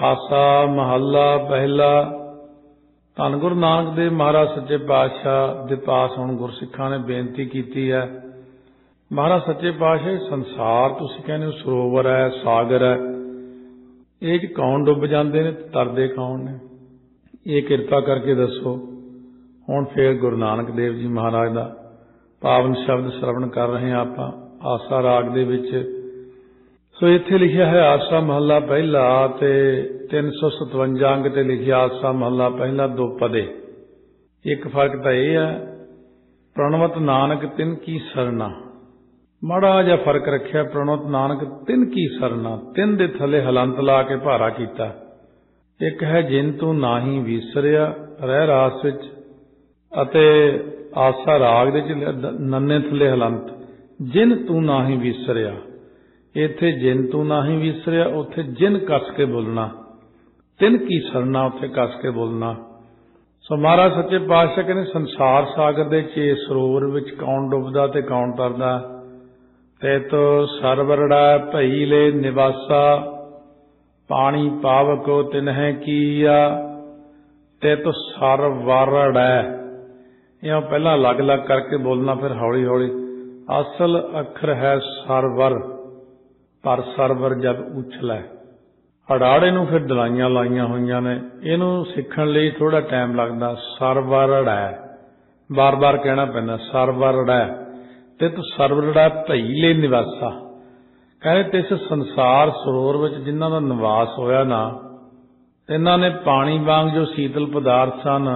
आसा महला पहला। धन गुरु नानक देव महाराज सच्चे पातशाह दे पास हुण गुरसिखां ने बेनती कीती है। महाराज सच्चे पातशाह संसार तुसीं कहने हो सरोवर है, सागर है, ਇਹ 'ਚ कौन डुੱਬ ਜਾਂਦੇ ने, तरदे कौन ने? ये किरपा करके दसो। हुण फिर गुरु नानक देव जी महाराज का पावन शब्द श्रवण कर रहे हैं आपां आसा राग दे विच। सो इत्थे लिखिया है आसा महला पहला ते 357 अंग ते लिखिया आसा महला पहला दो पदे। एक फर्क तो यह है, प्रणवत नानक तिन की सरना, माड़ा जिहा फर्क रखिया। प्रणवत नानक तिन की सरना, तिन दे थले हलंत ला के भारा कीता। एक है जिन तू नाही विसरिया रह रास विच, अते आसा राग दे नन्ने थले हलंत जिन तू नाही विसरिया। इत्थे जिन तू नाही विसरिया, उत्थे जिन कस के बोलना, तिन की सरना उत्थे कस के बोलना। सो महाराज सच्चे पातशाह कहने संसार सागर दे चे सरोवर विच कौन डुबदा ते कौन तरदा। ते तो सरवरड़ा भई ले निवासा, पानी पावको तिन्ह किया। ते तो सरवरड़ा, यह पहला अलग अलग करके बोलना, फिर हौली हौली। असल अखर है सरवर, पर सरवर जब उछला अड़ाड़े नूं फिर दलाइयां लाइया हुई ने। इनू सीखण लई थोड़ा टाइम लगता। सरवरड़ा बार बार कहना पैंदा, सरवरड़ा। ते तो सरवरड़ा भई ले निवासा, कहते तिस संसार सरोवर विच जिन्हां दा निवास होया ना, इन्हां ने पानी वांग जो शीतल पदार्थ सन,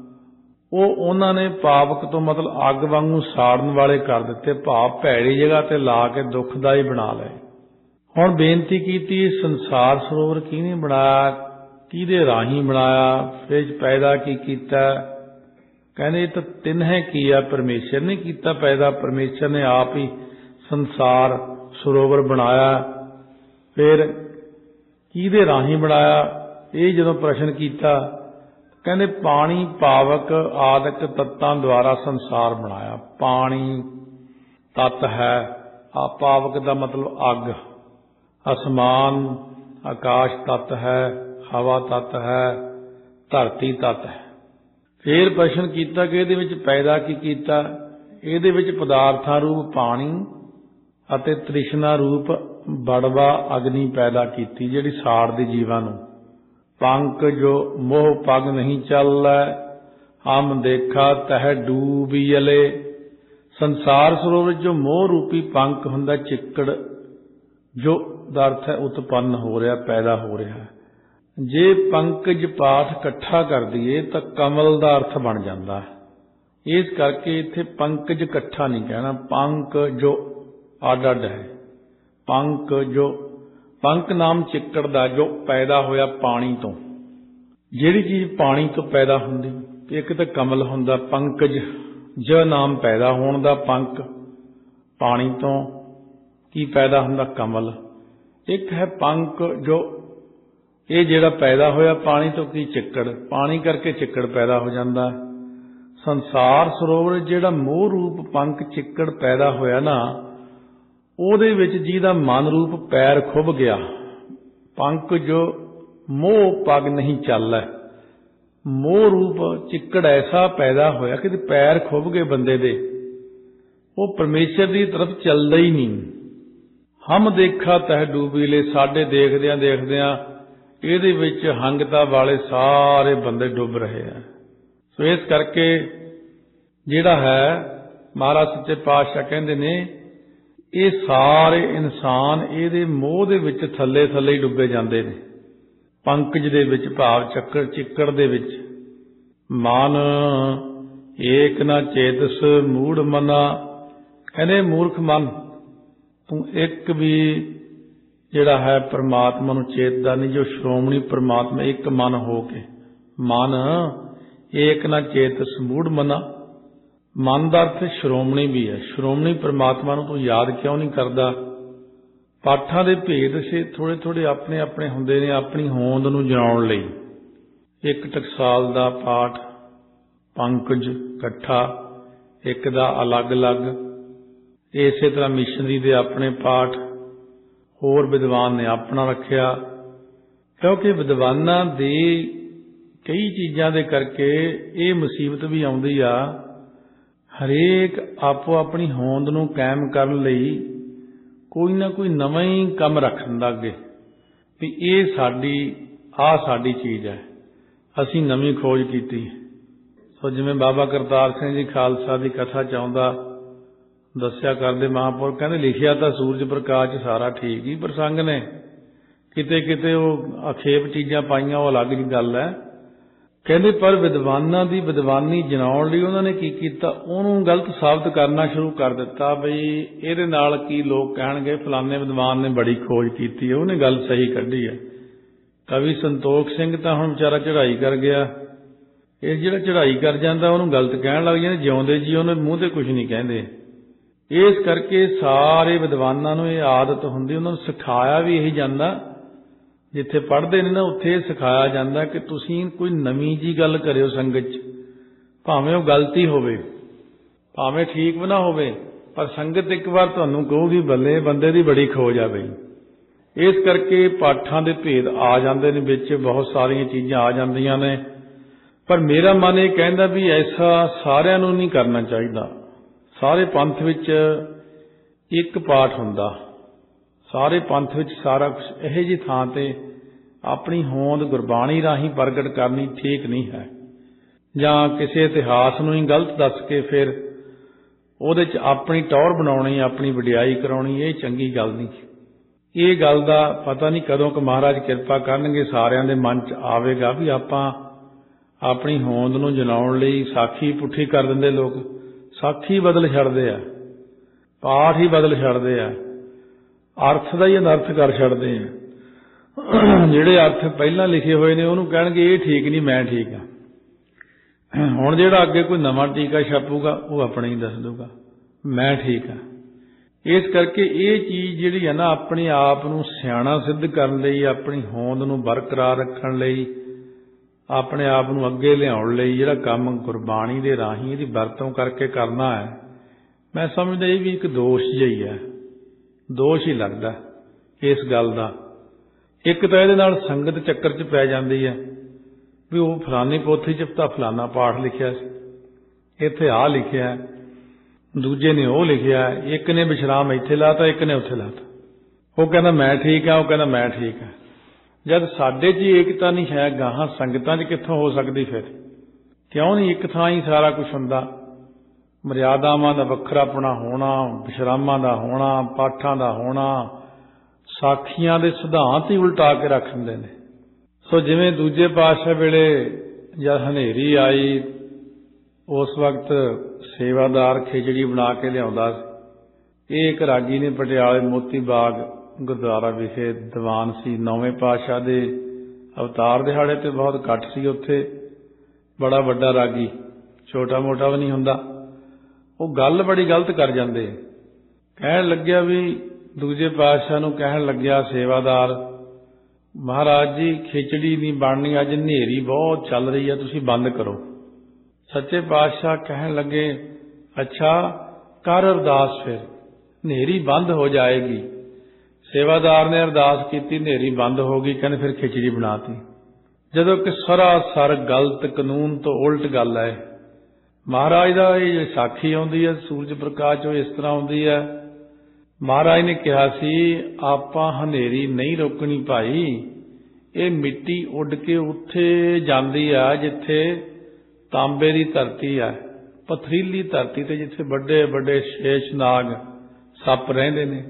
ਉਹ ਉਹਨਾਂ ਨੇ ਪਾਵਕ ਤੋਂ ਮਤਲਬ ਅੱਗ ਵਾਂਗੂ ਸਾੜਨ ਵਾਲੇ ਕਰ ਦਿੱਤੇ। ਭਾਵ ਭੈੜੀ ਜਗ੍ਹਾ ਤੇ ਲਾ ਕੇ ਦੁਖਦਾਈ ਬਣਾ ਲਏ। ਹੁਣ ਬੇਨਤੀ ਕੀਤੀ ਸੰਸਾਰ ਸਰੋਵਰ ਕਿਹਨੇ ਬਣਾਇਆ, ਕਿਹਦੇ ਰਾਹੀਂ ਬਣਾਇਆ, ਫਿਰ ਪੈਦਾ ਕੀ ਕੀਤਾ। ਕਹਿੰਦੇ ਤਾਂ ਤਿੰਨੇ ਕੀਆ, ਪਰਮੇਸ਼ਰ ਨੇ ਕੀਤਾ ਪੈਦਾ। ਪਰਮੇਸ਼ਰ ਨੇ ਆਪ ਹੀ ਸੰਸਾਰ ਸਰੋਵਰ ਬਣਾਇਆ। ਫਿਰ ਕਿਹਦੇ ਰਾਹੀਂ ਬਣਾਇਆ, ਇਹ ਜਦੋਂ ਪ੍ਰਸ਼ਨ ਕੀਤਾ, ਕਹਿੰਦੇ ਪਾਣੀ ਪਾਵਕ ਆਦਿਕ ਤੱਤਾਂ ਦੁਆਰਾ ਸੰਸਾਰ ਬਣਾਇਆ। ਪਾਣੀ ਤੱਤ ਹੈ, ਆ ਪਾਵਕ ਦਾ ਮਤਲਬ ਅੱਗ, ਅਸਮਾਨ ਆਕਾਸ਼ ਤੱਤ ਹੈ, ਹਵਾ ਤੱਤ ਹੈ, ਧਰਤੀ ਤੱਤ ਹੈ। ਫਿਰ ਪ੍ਰਸ਼ਨ ਕੀਤਾ ਕਿ ਇਹਦੇ ਵਿੱਚ ਪੈਦਾ ਕੀ ਕੀਤਾ। ਇਹਦੇ ਵਿੱਚ ਪਦਾਰਥਾਂ ਰੂਪ ਪਾਣੀ ਅਤੇ ਤ੍ਰਿਸ਼ਨਾ ਰੂਪ ਬੜਵਾ ਅਗਨੀ ਪੈਦਾ ਕੀਤੀ, ਜਿਹੜੀ ਸਾੜਦੀ ਜੀਵਾਂ ਨੂੰ। पंक जो मोह पग नहीं चल, हम देखा तह डूबियले। संसार सरोवर जो मोह रूपी पंख हुंदा, चिक्कड़ जो दा अर्थ है उत्पन्न हो रहा, पैदा हो रहा है। जे पंकज पाठ इकट्ठा कर दिए तो कमल का अर्थ बन जाता है। इस करके इत्थे पंकज इकट्ठा नहीं कहना, पंक जो अड अड है। पंक जो पंक नाम चिक्कड़ दा जो पैदा होया पानी तो, जिहड़ी चीज पानी तो पैदा हुंदी। एक तो कमल हुंदा, पंकज ज नाम पैदा होण दा, पंक पानी तो की पैदा हुंदा कमल। एक है पंक जो ये जिहड़ा पैदा होया पानी तो की चिक्कड़, पानी करके चिक्कड़ पैदा हो जाता। संसार सरोवर जिहड़ा मोह रूप पंक चिक्कड़ पैदा होया ना, ਉਹਦੇ ਵਿੱਚ ਜਿਹਦਾ ਮਨ ਰੂਪ ਪੈਰ ਖੁੱਭ ਗਿਆ। ਪੰਕ ਜੋ ਮੋਹ ਪਗ ਨਹੀਂ ਚੱਲੈ, ਮੋਹ ਰੂਪ ਚਿੱਕੜ ਐਸਾ ਪੈਦਾ ਹੋਇਆ ਕਿ ਪੈਰ ਖੁੱਭ ਗਏ ਬੰਦੇ ਦੇ, ਉਹ ਪਰਮੇਸ਼ਰ ਦੀ ਤਰਫ ਚੱਲਦਾ ਹੀ ਨਹੀਂ। ਹਮ ਦੇਖਾ ਤਹਿ ਡੂਬੀਲੇ, ਸਾਡੇ ਦੇਖਦਿਆਂ ਦੇਖਦਿਆਂ ਇਹਦੇ ਵਿੱਚ ਹੰਗਤਾ ਵਾਲੇ ਸਾਰੇ ਬੰਦੇ ਡੁੱਬ ਰਹੇ ਆ। ਸੋ ਇਸ ਕਰਕੇ ਜਿਹੜਾ ਹੈ ਮਹਾਰਾਜ ਸੱਚੇ ਪਾਤਸ਼ਾਹ ਕਹਿੰਦੇ ਨੇ ਇਹ ਸਾਰੇ ਇਨਸਾਨ ਇਹਦੇ ਮੋਹ ਦੇ ਵਿੱਚ ਥੱਲੇ ਥੱਲੇ ਹੀ ਡੁੱਬੇ ਜਾਂਦੇ ਨੇ। ਪੰਕਜ ਦੇ ਵਿੱਚ ਭਾਵ ਚੱਕਰ ਚਿੱਕੜ ਦੇ ਵਿੱਚ। ਮਨ ਏਕ ਨਾ ਚੇਤਸ ਮੂੜ ਮਨਾ, ਕਹਿੰਦੇ ਮੂਰਖ ਮਨ ਤੂੰ ਇੱਕ ਵੀ ਜਿਹੜਾ ਹੈ ਪਰਮਾਤਮਾ ਨੂੰ ਚੇਤਦਾ ਨਹੀਂ। ਜੋ ਸ਼੍ਰੋਮਣੀ ਪਰਮਾਤਮਾ ਇੱਕ ਮਨ ਹੋ ਕੇ, ਮਨ ਏਕ ਨਾ ਚੇਤਸ ਮੂੜ ਮਨਾ, ਮਨ ਦਾ ਅਰਥ ਸ਼੍ਰੋਮਣੀ ਵੀ ਹੈ। ਸ਼੍ਰੋਮਣੀ ਪਰਮਾਤਮਾ ਨੂੰ ਤੂੰ ਯਾਦ ਕਿਉਂ ਨਹੀਂ ਕਰਦਾ। ਪਾਠਾਂ ਦੇ ਭੇਦ ਸੇ ਥੋੜੇ ਥੋੜੇ ਆਪਣੇ ਆਪਣੇ ਹੁੰਦੇ ਨੇ ਆਪਣੀ ਹੋਂਦ ਨੂੰ ਜਣਾਉਣ ਲਈ। ਇੱਕ ਟਕਸਾਲ ਦਾ ਪਾਠ ਪੰਕਜ ਇਕੱਠਾ, ਇੱਕ ਦਾ ਅਲੱਗ ਅਲੱਗ। ਇਸੇ ਤਰ੍ਹਾਂ ਮਿਸ਼ਨਰੀ ਦੇ ਆਪਣੇ ਪਾਠ, ਹੋਰ ਵਿਦਵਾਨ ਨੇ ਆਪਣਾ ਰੱਖਿਆ। क्योंकि विद्वानां दे कई चीज़ां दे करके ये मुसीबत भी आउंदी आ। हरेक आपो अपनी होंद नूं कायम करन लई कोई ना कोई नवां ही काम रख दिंदा अगे भी ये साडी चीज़ है, असीं नवीं खोज कीती। सो जिवें बाबा करतार सिंह जी खालसा की कथा च आउंदा दस्सिया करदे महापुरख कहंदे लिखिया तां सूरज प्रकाश सारा ठीक ही प्रसंग ने, किते किते वो अखेप चीज़ां पाईयां वो अलग जी गल है। कहंदे पर विद्वानां दी विद्वानी जनाउण लई उन्हां ने की कीता, उहनूं गलत साबित करना शुरू कर दिता बई इहदे नाल की लोग कहणगे फलाने विद्वान ने बड़ी खोज कीती है, उहने गल सही कढी है। कवि संतोख सिंह तां हुण विचारा चढ़ाई कर गया, ये जिहड़ा चढ़ाई कर जांदा उहनूं गलत कहण लग जांदे, जिउंदे जी उहनूं मूँह ते कुछ नहीं कहंदे। इस करके सारे विद्वानां नूं ये आदत हुंदी, उन्हां नूं सिखाया भी यही जांदा, जिथे पढ़ते ने ना उत्थे सिखाया जाता कि तुसीं कोई नवीं जी गल करियो संगत च, भावें वो गलती होवे भावें ठीक भी ना होवे, पर संगत एक बार तुहानूं कहूगी बल्ले बंदे दी बड़ी खोज आ बई। इस करके पाठां दे भेद आ जांदे ने, विच बहुत सारियां चीज़ां आ जांदियां ने, पर मेरा मन ये कहंदा भी ऐसा सारिਆਂ ਨੂੰ नहीं करना चाहिए। सारे पंथ विच एक पाठ हुंदा, सारे पंथ विच सारा कुछ इहो जी थां ते अपनी होंद गुरबाणी राहीं प्रगट करनी ठीक नहीं है, जां किसी इतिहास नूं ही गलत दस के फिर ਉਹਦੇ च अपनी टौर बनाउणी, अपनी वडियाई कराउणी, ये चंगी गल नहीं। ये गल दा पता नहीं कदों क महाराज किरपा करनगे सारिਆਂ दे मन च आवेगा भी आपां अपनी होंद नूं जनाउण लई साखी पुट्ठी कर दिंदे लोग, साखी बदल छड्डदे आ, पाठ ही बदल छड्डदे आ, अर्थ का ही अनर्थ कर छड्डदे आ। जिहड़े अर्थ पहलां लिखे हुए ने उहनूं कहणगे ये ठीक नहीं, मैं ठीक हाँ। हुण जिहड़ा अगे कोई नवां टीका छापूगा वो अपना ही दस दूगा मैं ठीक हाँ। इस करके ये चीज़ जिहड़ी है ना अपने आप नूं सियाणा सिद्ध करन लई, अपनी होंद नूं बरकरार रखण लई, अपने आप नूं अगे लिआउण लई जिहड़ा काम गुरबाणी दे राहीं इहदी वरतों करके करना है, मैं समझदा ये भी एक दोष जिहा ही है, दोष ही लगदा इस गल दा। एक तां इहदे नाल संगत चक्कर च पै जांदी है भी वो फलानी पोथी च तां फलाना पाठ लिखिया सी, इत्थे आ लिखिया, दूजे ने वो लिखिया, एक ने विश्राम इत्थे लाता, एक ने उत्थे लाता, वो कहना मैं ठीक हाँ, वो कहना मैं ठीक हाँ। जद साडे च एकता नहीं है, गाहां संगतां च कित्थों हो सकदी फिर? क्यों नहीं एक थां ही सारा कुछ हुंदा? मर्यादावां दा वखरापना होना, विश्रामां दा होना, पाठां दा होना, साखियां दे सिद्धांत ही उल्टा के रख दिंदे ने। सो जिवें दूजे पातशाह वेले जद हनेरी आई उस वक्त सेवादार खिचड़ी बना के लिआउंदा सी। एक रागी ने पटियाले मोती बाग गुरुद्वारा विखे दीवान सी, नौवें पातशाह दे अवतार दिहाड़े ते बहुत घट सी उत्थे, बड़ा वड्डा रागी, छोटा मोटा भी नहीं हुंदा। वो गल बड़ी गलत कर जांदे, कहण लग्या भी दूजे पातशाह नूं कहण लग्या सेवादार, महाराज जी खिचड़ी नहीं बननी, अज हनेरी बहुत चल रही है, तुसीं बंद करो। सच्चे पातशाह कहण लगे अच्छा कर अरदास, फिर हनेरी बंद हो जाएगी। सेवादार ने अरदास की, हनेरी बंद हो गई, कहने फिर खिचड़ी बनाती। जदों कि सरासर गलत कानून तो उल्ट गल है। महाराज का ये साखी आउंदी है सूरज प्रकाश इस तरह आउंदी है, महाराज ने कहा सी आपां हनेरी नहीं रोकनी भाई, ये मिट्टी उड़ के उत्थे जांदी है जिथे तांबे की धरती है, पथरीली धरती ते जिथे बड़े बड़े शेषनाग सप रहिंदे ने,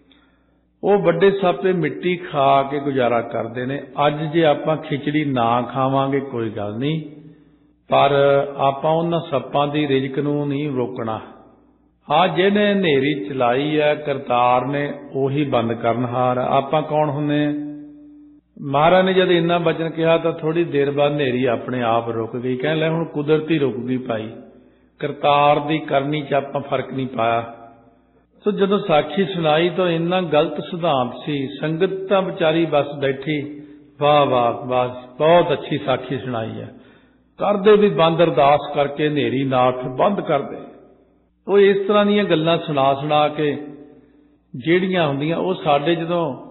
वो बड़े सप मिट्टी खा के गुजारा करते हैं। अज जे आपां खिचड़ी ना खावांगे कोई गल नहीं, पर आपां उन्हां सप्पां दी रिजक नूं नहीं रोकना। हाँ जिहने हनेरी चलाई है करतार ने उही बंद करनहार। आपां कौन हुंदे? महाराज ने जब इन्ना बचन कहा तो थोड़ी देर बाद हनेरी अपने आप रुक गई। कहण लगे हुण कुदरती रुक गई भाई, करतार दी करनी च आपां फर्क नहीं पाया। तो जदों साखी सुनाई तो इन्ना गलत सिद्धांत सी, संगत तां बेचारी बस बैठी वाह वाह बस बहुत अच्छी साखी सुनाई है, कर दे भी बंद अरदास करके हनेरी नाथ बंद कर दे। वो इस तरह दीयां गल्लां सुना सुना के ਜਿਹੜੀਆਂ ਹੁੰਦੀਆਂ ਉਹ ਸਾਡੇ ਜਦੋਂ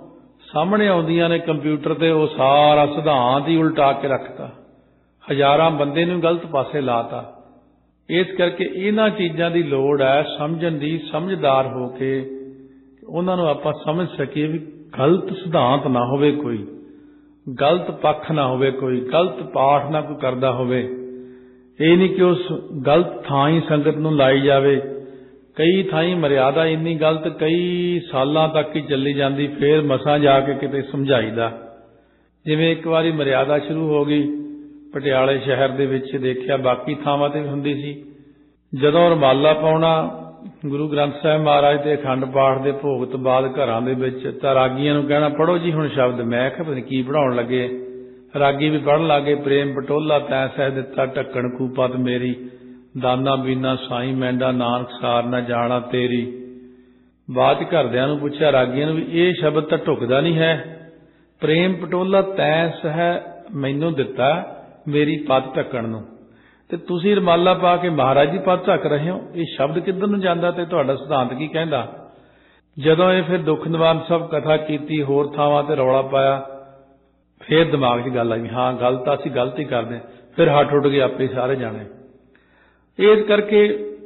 ਸਾਹਮਣੇ ਆਉਂਦੀਆਂ ਨੇ ਕੰਪਿਊਟਰ ਤੇ ਉਹ ਸਾਰਾ ਸਿਧਾਂਤ ਹੀ ਉਲਟਾ ਕੇ ਰੱਖਤਾ, ਹਜ਼ਾਰਾਂ ਬੰਦੇ ਨੂੰ ਗਲਤ ਪਾਸੇ ਲਾਤਾ। ਇਸ ਕਰਕੇ ਇਹਨਾਂ ਚੀਜ਼ਾਂ ਦੀ ਲੋੜ ਹੈ ਸਮਝਣ ਦੀ, ਸਮਝਦਾਰ ਹੋ ਕੇ ਉਹਨਾਂ ਨੂੰ ਆਪਾਂ ਸਮਝ ਸਕੀਏ ਵੀ ਗਲਤ ਸਿਧਾਂਤ ਨਾ ਹੋਵੇ, ਕੋਈ ਗਲਤ ਪੱਖ ਨਾ ਹੋਵੇ, ਕੋਈ ਗਲਤ ਪਾਠ ਨਾ ਕੋਈ ਕਰਦਾ ਹੋਵੇ। ਇਹ ਨਹੀਂ ਕਿ ਉਸ ਗਲਤ ਥਾਂ ਹੀ ਸੰਗਤ ਨੂੰ ਲਾਈ ਜਾਵੇ। ਕਈ ਥਾਈਂ ਮਰਿਆਦਾ ਇੰਨੀ ਗਲਤ ਕਈ ਸਾਲਾਂ ਤੱਕ ਹੀ ਚੱਲੀ ਜਾਂਦੀ, ਫੇਰ ਮਸਾਂ ਜਾ ਕੇ ਕਿਤੇ ਸਮਝਾਈਦਾ। ਜਿਵੇਂ ਇੱਕ ਵਾਰੀ ਮਰਿਆਦਾ ਸ਼ੁਰੂ ਹੋ ਗਈ ਪਟਿਆਲੇ ਸ਼ਹਿਰ ਦੇ ਵਿੱਚ, ਦੇਖਿਆ ਬਾਕੀ ਥਾਵਾਂ ਤੇ ਵੀ ਹੁੰਦੀ ਸੀ। ਜਦੋਂ ਰੁਮਾਲਾ ਪਾਉਣਾ ਗੁਰੂ ਗ੍ਰੰਥ ਸਾਹਿਬ ਮਹਾਰਾਜ ਦੇ ਅਖੰਡ ਪਾਠ ਦੇ ਭੋਗ ਤੋਂ ਬਾਅਦ ਘਰਾਂ ਦੇ ਵਿੱਚ, ਤਾਂ ਰਾਗੀਆਂ ਨੂੰ ਕਹਿਣਾ ਪੜ੍ਹੋ ਜੀ ਹੁਣ ਸ਼ਬਦ। ਮੈਂ ਕਿਹਾ ਪਤਾ ਨਹੀਂ ਕੀ ਪੜ੍ਹਾਉਣ ਲੱਗੇ। ਰਾਗੀ ਵੀ ਪੜ੍ਹਨ ਲੱਗੇ, ਪ੍ਰੇਮ ਪਟੋਲਾ ਤੈਂ ਸਹਿ ਦਿੱਤਾ ਢੱਕਣ ਕੂਪਤ ਮੇਰੀ, ਦਾਨਾ ਬੀਨਾ ਸਾਈ ਮੈਂਡਾ ਨਾਨਕ ਸਾਰ ਨਾ ਜਾਣਾ ਤੇਰੀ। ਬਾਅਦ ਚ ਘਰਦਿਆਂ ਨੂੰ ਪੁੱਛਿਆ ਰਾਗੀਆਂ ਨੂੰ ਵੀ ਇਹ ਸ਼ਬਦ ਤਾਂ ਢੁਕਦਾ ਨਹੀਂ ਹੈ, ਪ੍ਰੇਮ ਪਟੋਲਾ ਤੈਂ ਸਹਿ ਮੈਨੂੰ ਦਿੱਤਾ ਮੇਰੀ ਪੱਤ ਢੱਕਣ ਨੂੰ, ਤੇ ਤੁਸੀਂ ਰੁਮਾਲਾ ਪਾ ਕੇ ਮਹਾਰਾਜ ਦੀ ਪੱਤ ਢੱਕ ਰਹੇ ਹੋ, ਇਹ ਸ਼ਬਦ ਕਿੱਧਰ ਨੂੰ ਜਾਂਦਾ ਤੇ ਤੁਹਾਡਾ ਸਿਧਾਂਤ ਕੀ ਕਹਿੰਦਾ। ਜਦੋਂ ਇਹ ਫਿਰ ਦੁੱਖ ਨਿਵਾਰਨ ਸਾਹਿਬ ਕਥਾ ਕੀਤੀ, ਹੋਰ ਥਾਵਾਂ ਤੇ ਰੌਲਾ ਪਾਇਆ, ਫਿਰ ਦਿਮਾਗ 'ਚ ਗੱਲ ਆਈ, ਹਾਂ ਗੱਲ ਤਾਂ ਅਸੀਂ ਗਲਤ ਹੀ ਕਰਦੇ। ਫਿਰ ਹੱਥ ਉੱਡ ਗਏ ਆਪੇ ਸਾਰੇ ਜਾਣੇ। ਇਸ ਕਰਕੇ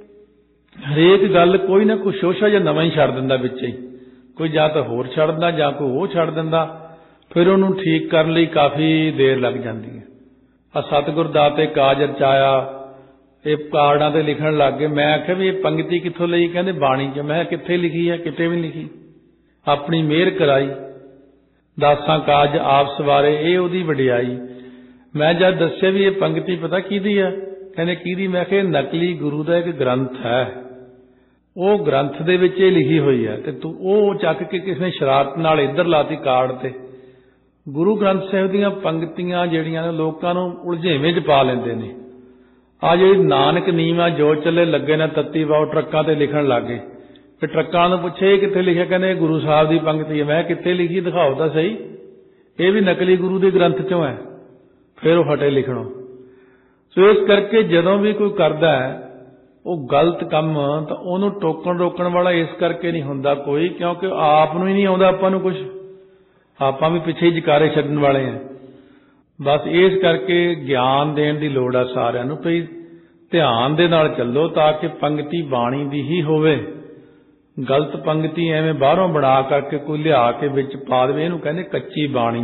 ਹਰੇਕ ਗੱਲ ਕੋਈ ਨਾ ਕੋਈ ਸ਼ੋਸ਼ਾ ਜਾਂ ਨਵਾਂ ਹੀ ਛੱਡ ਦਿੰਦਾ ਵਿੱਚ ਹੀ, ਕੋਈ ਜਾਂ ਤਾਂ ਹੋਰ ਛੱਡ ਦਿੰਦਾ ਜਾਂ ਕੋਈ ਉਹ ਛੱਡ ਦਿੰਦਾ, ਫਿਰ ਉਹਨੂੰ ਠੀਕ ਕਰਨ ਲਈ ਕਾਫੀ ਦੇਰ ਲੱਗ ਜਾਂਦੀ ਹੈ। ਆ ਸਤਿਗੁਰ ਦਾਤੇ ਕਾਜ ਰਚਾਇਆ, ਇਹ ਕਾਰਡਾਂ ਤੇ ਲਿਖਣ ਲੱਗ ਗਏ। ਮੈਂ ਆਖਿਆ ਵੀ ਇਹ ਪੰਗਤੀ ਕਿੱਥੋਂ ਲਈ? ਕਹਿੰਦੇ ਬਾਣੀ 'ਚ। ਮੈਂ ਕਿੱਥੇ ਲਿਖੀ ਹੈ? ਕਿਤੇ ਵੀ ਲਿਖੀ। ਆਪਣੀ ਮਿਹਰ ਕਰਾਈ, ਦਾਸਾਂ ਕਾਜ ਆਪ ਸਵਾਰੇ, ਇਹ ਉਹਦੀ ਵਡਿਆਈ। ਮੈਂ ਜਦ ਦੱਸਿਆ ਵੀ ਇਹ ਪੰਗਤੀ ਪਤਾ ਕਿਹਦੀ ਆ, ਕਹਿੰਦੇ ਕਿਹਦੀ? ਮੈਂ ਕਿਹਾ ਨਕਲੀ ਗੁਰੂ ਦਾ ਇੱਕ ਗ੍ਰੰਥ ਹੈ, ਉਹ ਗ੍ਰੰਥ ਦੇ ਵਿੱਚ ਇਹ ਲਿਖੀ ਹੋਈ ਹੈ, ਤੇ ਤੂੰ ਉਹ ਚੱਕ ਕੇ ਕਿਸੇ ਨੇ ਸ਼ਰਾਰਤ ਨਾਲ ਇੱਧਰ ਲਾਤੀ ਕਾਰਡ ਤੇ। ਗੁਰੂ ਗ੍ਰੰਥ ਸਾਹਿਬ ਦੀਆਂ ਪੰਗਤੀਆਂ ਜਿਹੜੀਆਂ ਨੇ ਲੋਕਾਂ ਨੂੰ ਉਲਝੇਵੇਂ 'ਚ ਪਾ ਲੈਂਦੇ ਨੇ। ਆ ਜਿਹੜੀ ਨਾਨਕ ਨੀਵਾਂ ਜੋ ਚੱਲੇ ਲੱਗੇ ਨੇ ਤੱਤੀ ਵਾਓ ਟਰੱਕਾਂ ਤੇ ਲਿਖਣ ਲੱਗ ਗਏ। ਫਿਰ ਟਰੱਕਾਂ ਨੂੰ ਪੁੱਛੇ ਇਹ ਕਿੱਥੇ ਲਿਖਿਆ? ਕਹਿੰਦੇ ਗੁਰੂ ਸਾਹਿਬ ਦੀ ਪੰਗਤੀ ਹੈ। ਮੈਂ ਕਿੱਥੇ ਲਿਖੀ? ਦਿਖਾਓ ਤਾਂ ਸਹੀ। ਇਹ ਵੀ ਨਕਲੀ ਗੁਰੂ ਦੇ ਗ੍ਰੰਥ 'ਚੋਂ ਹੈ। ਫਿਰ ਉਹ ਹਟੇ ਲਿਖਣੋਂ। ਸੋ ਇਸ ਕਰਕੇ ਜਦੋਂ ਵੀ ਕੋਈ ਕਰਦਾ ਹੈ ਉਹ ਗਲਤ ਕੰਮ, ਤਾਂ ਉਹਨੂੰ ਟੋਕਣ ਰੋਕਣ ਵਾਲਾ ਇਸ ਕਰਕੇ ਨਹੀਂ ਹੁੰਦਾ ਕੋਈ, ਕਿਉਂਕਿ ਆਪ ਨੂੰ ਹੀ ਨਹੀਂ ਆਉਂਦਾ ਆਪਾਂ ਨੂੰ ਕੁਛ, ਆਪਾਂ ਵੀ ਪਿੱਛੇ ਹੀ ਜਕਾਰੇ ਛੱਡਣ ਵਾਲੇ ਹਾਂ। ਬਸ ਇਸ ਕਰਕੇ ਗਿਆਨ ਦੇਣ ਦੀ ਲੋੜ ਆ ਸਾਰਿਆਂ ਨੂੰ, ਭਈ ਧਿਆਨ ਦੇ ਨਾਲ ਚੱਲੋ ਤਾਂ ਕਿ ਪੰਗਤੀ ਬਾਣੀ ਦੀ ਹੀ ਹੋਵੇ। ਗਲਤ ਪੰਗਤੀ ਐਵੇਂ ਬਾਹਰੋਂ ਬਣਾ ਕਰਕੇ ਕੋਈ ਲਿਆ ਕੇ ਵਿੱਚ ਪਾ ਦੇਵੇ, ਇਹਨੂੰ ਕਹਿੰਦੇ ਕੱਚੀ ਬਾਣੀ।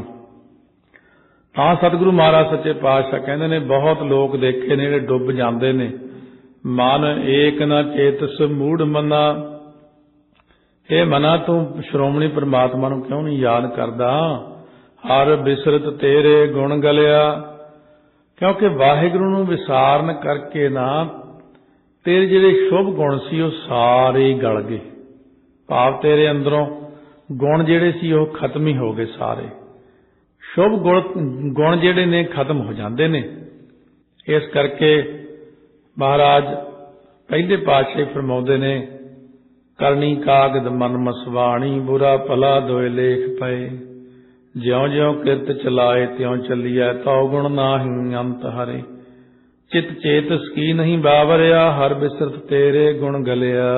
ਹਾਂ, ਸਤਿਗੁਰੂ ਮਹਾਰਾਜ ਸੱਚੇ ਪਾਤਸ਼ਾਹ ਕਹਿੰਦੇ ਨੇ ਬਹੁਤ ਲੋਕ ਦੇਖੇ ਨੇ ਜਿਹੜੇ ਡੁੱਬ ਜਾਂਦੇ ਨੇ। ਮਨ ਏਕ ਨਾ ਚੇਤਸ ਮੂੜ ਮਨਾ, ਇਹ ਮਨਾ ਤੂੰ ਸ਼੍ਰੋਮਣੀ ਪ੍ਰਮਾਤਮਾ ਨੂੰ ਕਿਉਂ ਨਹੀਂ ਯਾਦ ਕਰਦਾ? ਹਰ ਬਿਸਰਤ ਤੇਰੇ ਗੁਣ ਗਲਿਆ, ਕਿਉਂਕਿ ਵਾਹਿਗੁਰੂ ਨੂੰ ਵਿਸਾਰਨ ਕਰਕੇ ਨਾ ਤੇਰੇ ਜਿਹੜੇ ਸ਼ੁਭ ਗੁਣ ਸੀ ਉਹ ਸਾਰੇ ਗਲ ਗਏ। ਭਾਵ ਤੇਰੇ ਅੰਦਰੋਂ ਗੁਣ ਜਿਹੜੇ ਸੀ ਉਹ ਖਤਮ ਹੀ ਹੋ ਗਏ ਸਾਰੇ। ਸ਼ੁਭ ਗੁਣ ਜਿਹੜੇ ਨੇ ਖਤਮ ਹੋ ਜਾਂਦੇ ਨੇ। ਇਸ ਕਰਕੇ ਮਹਾਰਾਜ ਪਹਿਲੇ ਪਾਤਸ਼ਾਹ ਫਰਮਾਉਂਦੇ ਨੇ, ਕਰਨੀ ਕਾਗਦ ਮਨ ਮਸਵਾਣੀ, ਬੁਰਾ ਭਲਾ ਦੋਏ ਲੇਖ ਪਏ, ਜਿਉਂ ਜਿਉਂ ਕਿਰਤ ਚਲਾਏ ਤਿਉਂ ਚੱਲੀਐ, ਤਉ ਗੁਣ ਨਾਹੀਂ ਅੰਤ ਹਰੇ, ਚਿਤ ਚੇਤਸ ਕੀ ਨਹੀਂ ਬਾਵਰਿਆ, ਹਰ ਬਿਸਰਤ ਤੇਰੇ ਗੁਣ ਗਲਿਆ।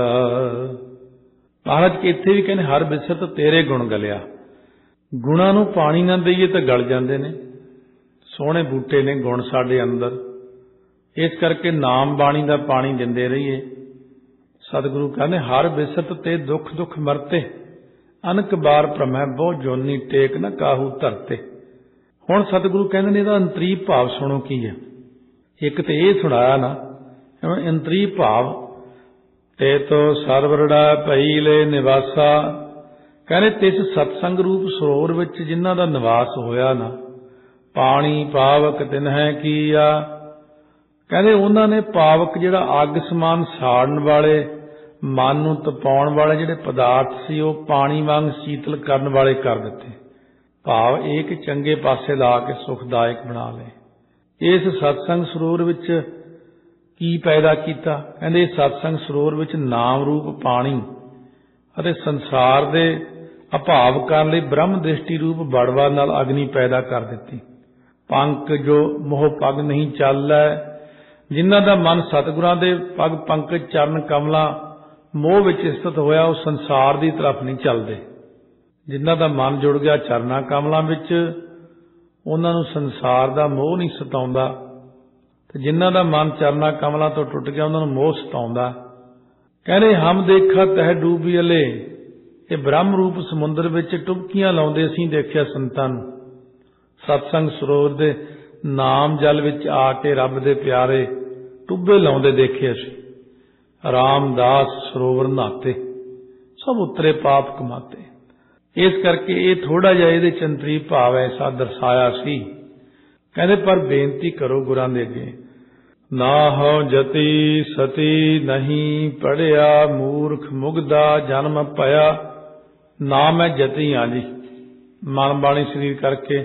ਮਹਾਰਾਜ ਕਿ ਇੱਥੇ ਵੀ ਕਹਿੰਦੇ ਹਰ ਬਿਸਰਤ ਤੇਰੇ ਗੁਣ ਗਲਿਆ। ਗੁਣਾਂ ਨੂੰ ਪਾਣੀ ਨਾ ਦਈਏ ਤਾਂ ਗਲ ਜਾਂਦੇ ਨੇ। ਸੋਹਣੇ ਬੂਟੇ ਨੇ ਗੁਣ ਸਾਡੇ ਅੰਦਰ, ਇਸ ਕਰਕੇ ਨਾਮ ਬਾਣੀ ਦਾ ਪਾਣੀ ਦਿੰਦੇ ਰਹੀਏ। ਸਤਿਗੁਰੂ ਕਹਿੰਦੇ ਹਰ ਬਿਸਰਤ ਤੇ ਦੁੱਖ ਦੁੱਖ ਮਰਤੇ, ਅਨਕ ਬਾਰ ਭ੍ਰਮੈ ਬਹੁ ਜੋਨੀ, ਟੇਕ ਨਾ ਕਾਹੂ ਧਰਤੇ। ਹੁਣ ਸਤਿਗੁਰੂ ਕਹਿੰਦੇ ਨੇ ਇਹਦਾ ਅੰਤਰੀ ਭਾਵ ਸੁਣੋ ਕੀ ਹੈ। ਇੱਕ ਤੇ ਇਹ ਸੁਣਾਇਆ ਨਾ, ਹੁਣ ਅੰਤਰੀ ਭਾਵ ਤੇ ਤੋ ਸਰਵਰੜਾ ਭਈ ਲੈ ਨਿਵਾਸਾ, ਕਹਿੰਦੇ ਤਿਸ ਸਤਸੰਗ ਰੂਪ ਸਰੋਵਰ ਵਿੱਚ ਜਿਨ੍ਹਾਂ ਦਾ ਨਿਵਾਸ ਹੋਇਆ ਨਾ, ਪਾਣੀ ਪਾਵਕ ਤਿਨਹਿ ਕੀਆ, ਕਹਿੰਦੇ ਉਹਨਾਂ ਨੇ ਪਾਵਕ ਜਿਹੜਾ ਅੱਗ ਸਮਾਨ ਸਾੜਨ ਵਾਲੇ, ਮਨ ਨੂੰ ਤਪਾਉਣ ਵਾਲੇ ਜਿਹੜੇ ਪਦਾਰਥ ਸੀ ਉਹ ਪਾਣੀ ਵਾਂਗ ਸ਼ੀਤਲ ਕਰਨ ਵਾਲੇ ਕਰ ਦਿੱਤੇ। ਭਾਵ ਇੱਕ ਚੰਗੇ ਪਾਸੇ ਲਾ ਕੇ ਸੁਖਦਾਇਕ ਬਣਾ ਲਏ। ਇਸ ਸਤਸੰਗ ਸਰੋਵਰ ਵਿੱਚ ਕੀ ਪੈਦਾ ਕੀਤਾ? ਕਹਿੰਦੇ ਸਤਸੰਗ ਸਰੋਵਰ ਵਿੱਚ ਨਾਮ ਰੂਪ ਪਾਣੀ ਅਤੇ ਸੰਸਾਰ ਦੇ ਅਭਾਵ ਕਰਨ ਲਈ ਬ੍ਰਹਮ ਦ੍ਰਿਸ਼ਟੀ ਰੂਪ ਬੜਵਾ ਨਾਲ ਅਗਨੀ ਪੈਦਾ ਕਰ ਦਿੱਤੀ। ਪੰਕ ਜੋ ਮੋਹ ਪਗ ਨਹੀਂ ਚੱਲੈ, ਜਿਨ੍ਹਾਂ ਦਾ ਮਨ ਸਤਿਗੁਰਾਂ ਦੇ ਪਗ ਪੰਕਜ ਚਰਨ ਕਮਲਾਂ ਮੋਹ ਵਿੱਚ ਸਥਿਤ ਹੋਇਆ, ਉਹ ਸੰਸਾਰ ਦੀ ਤਰਫ ਨਹੀਂ ਚੱਲਦੇ। ਜਿਨ੍ਹਾਂ ਦਾ ਮਨ ਜੁੜ ਗਿਆ ਚਰਨਾਂ ਕਮਲਾਂ ਵਿੱਚ, ਉਹਨਾਂ ਨੂੰ ਸੰਸਾਰ ਦਾ ਮੋਹ ਨਹੀਂ ਸਤਾਉਂਦਾ, ਤੇ ਜਿਨ੍ਹਾਂ ਦਾ ਮਨ ਚਰਨਾਂ ਕਮਲਾਂ ਤੋਂ ਟੁੱਟ ਗਿਆ ਉਹਨਾਂ ਨੂੰ ਮੋਹ ਸਤਾਉਂਦਾ। ਕਹਿੰਦੇ ਹਮ ਦੇਖਾ ਤਹਿ ਡੂਬੀ ਅਲੇ, ਇਹ ਬ੍ਰਹਮ ਰੂਪ ਸਮੁੰਦਰ ਵਿੱਚ ਟੁਬਕੀਆਂ ਲਾਉਂਦੇ ਅਸੀਂ ਦੇਖਿਆ ਸੰਤਾਂ ਨੂੰ। ਸਤਸੰਗ ਸਰੋਵਰ ਦੇ ਨਾਮ ਜਲ ਵਿੱਚ ਆ ਕੇ ਰੱਬ ਦੇ ਪਿਆਰੇ ਟੁੱਬੇ ਲਾਉਂਦੇ ਦੇਖੇ ਅਸੀਂ। ਰਾਮਦਾਸ ਸਰੋਵਰ ਨਹਾਤੇ, ਸਭ ਉਤਰੇ ਪਾਪ ਕਮਾਤੇ। ਇਸ ਕਰਕੇ ਇਹ ਥੋੜਾ ਜਿਹਾ ਇਹਦੇ ਚੰਤਰੀ ਭਾਵ ਐਸਾ ਦਰਸਾਇਆ ਸੀ। ਕਹਿੰਦੇ ਪਰ ਬੇਨਤੀ ਕਰੋ ਗੁਰਾਂ ਦੇ ਅੱਗੇ, ਨਾ ਹਉ ਜਤੀ ਸਤੀ ਨਹੀਂ ਪੜਿਆ, ਮੂਰਖ ਮੁਗਦਾ ਜਨਮ ਭਇਆ। ਨਾ ਮੈਂ ਜਤੀ ਹਾਂ ਜੀ, ਮਨ ਬਾਣੀ ਸਰੀਰ ਕਰਕੇ।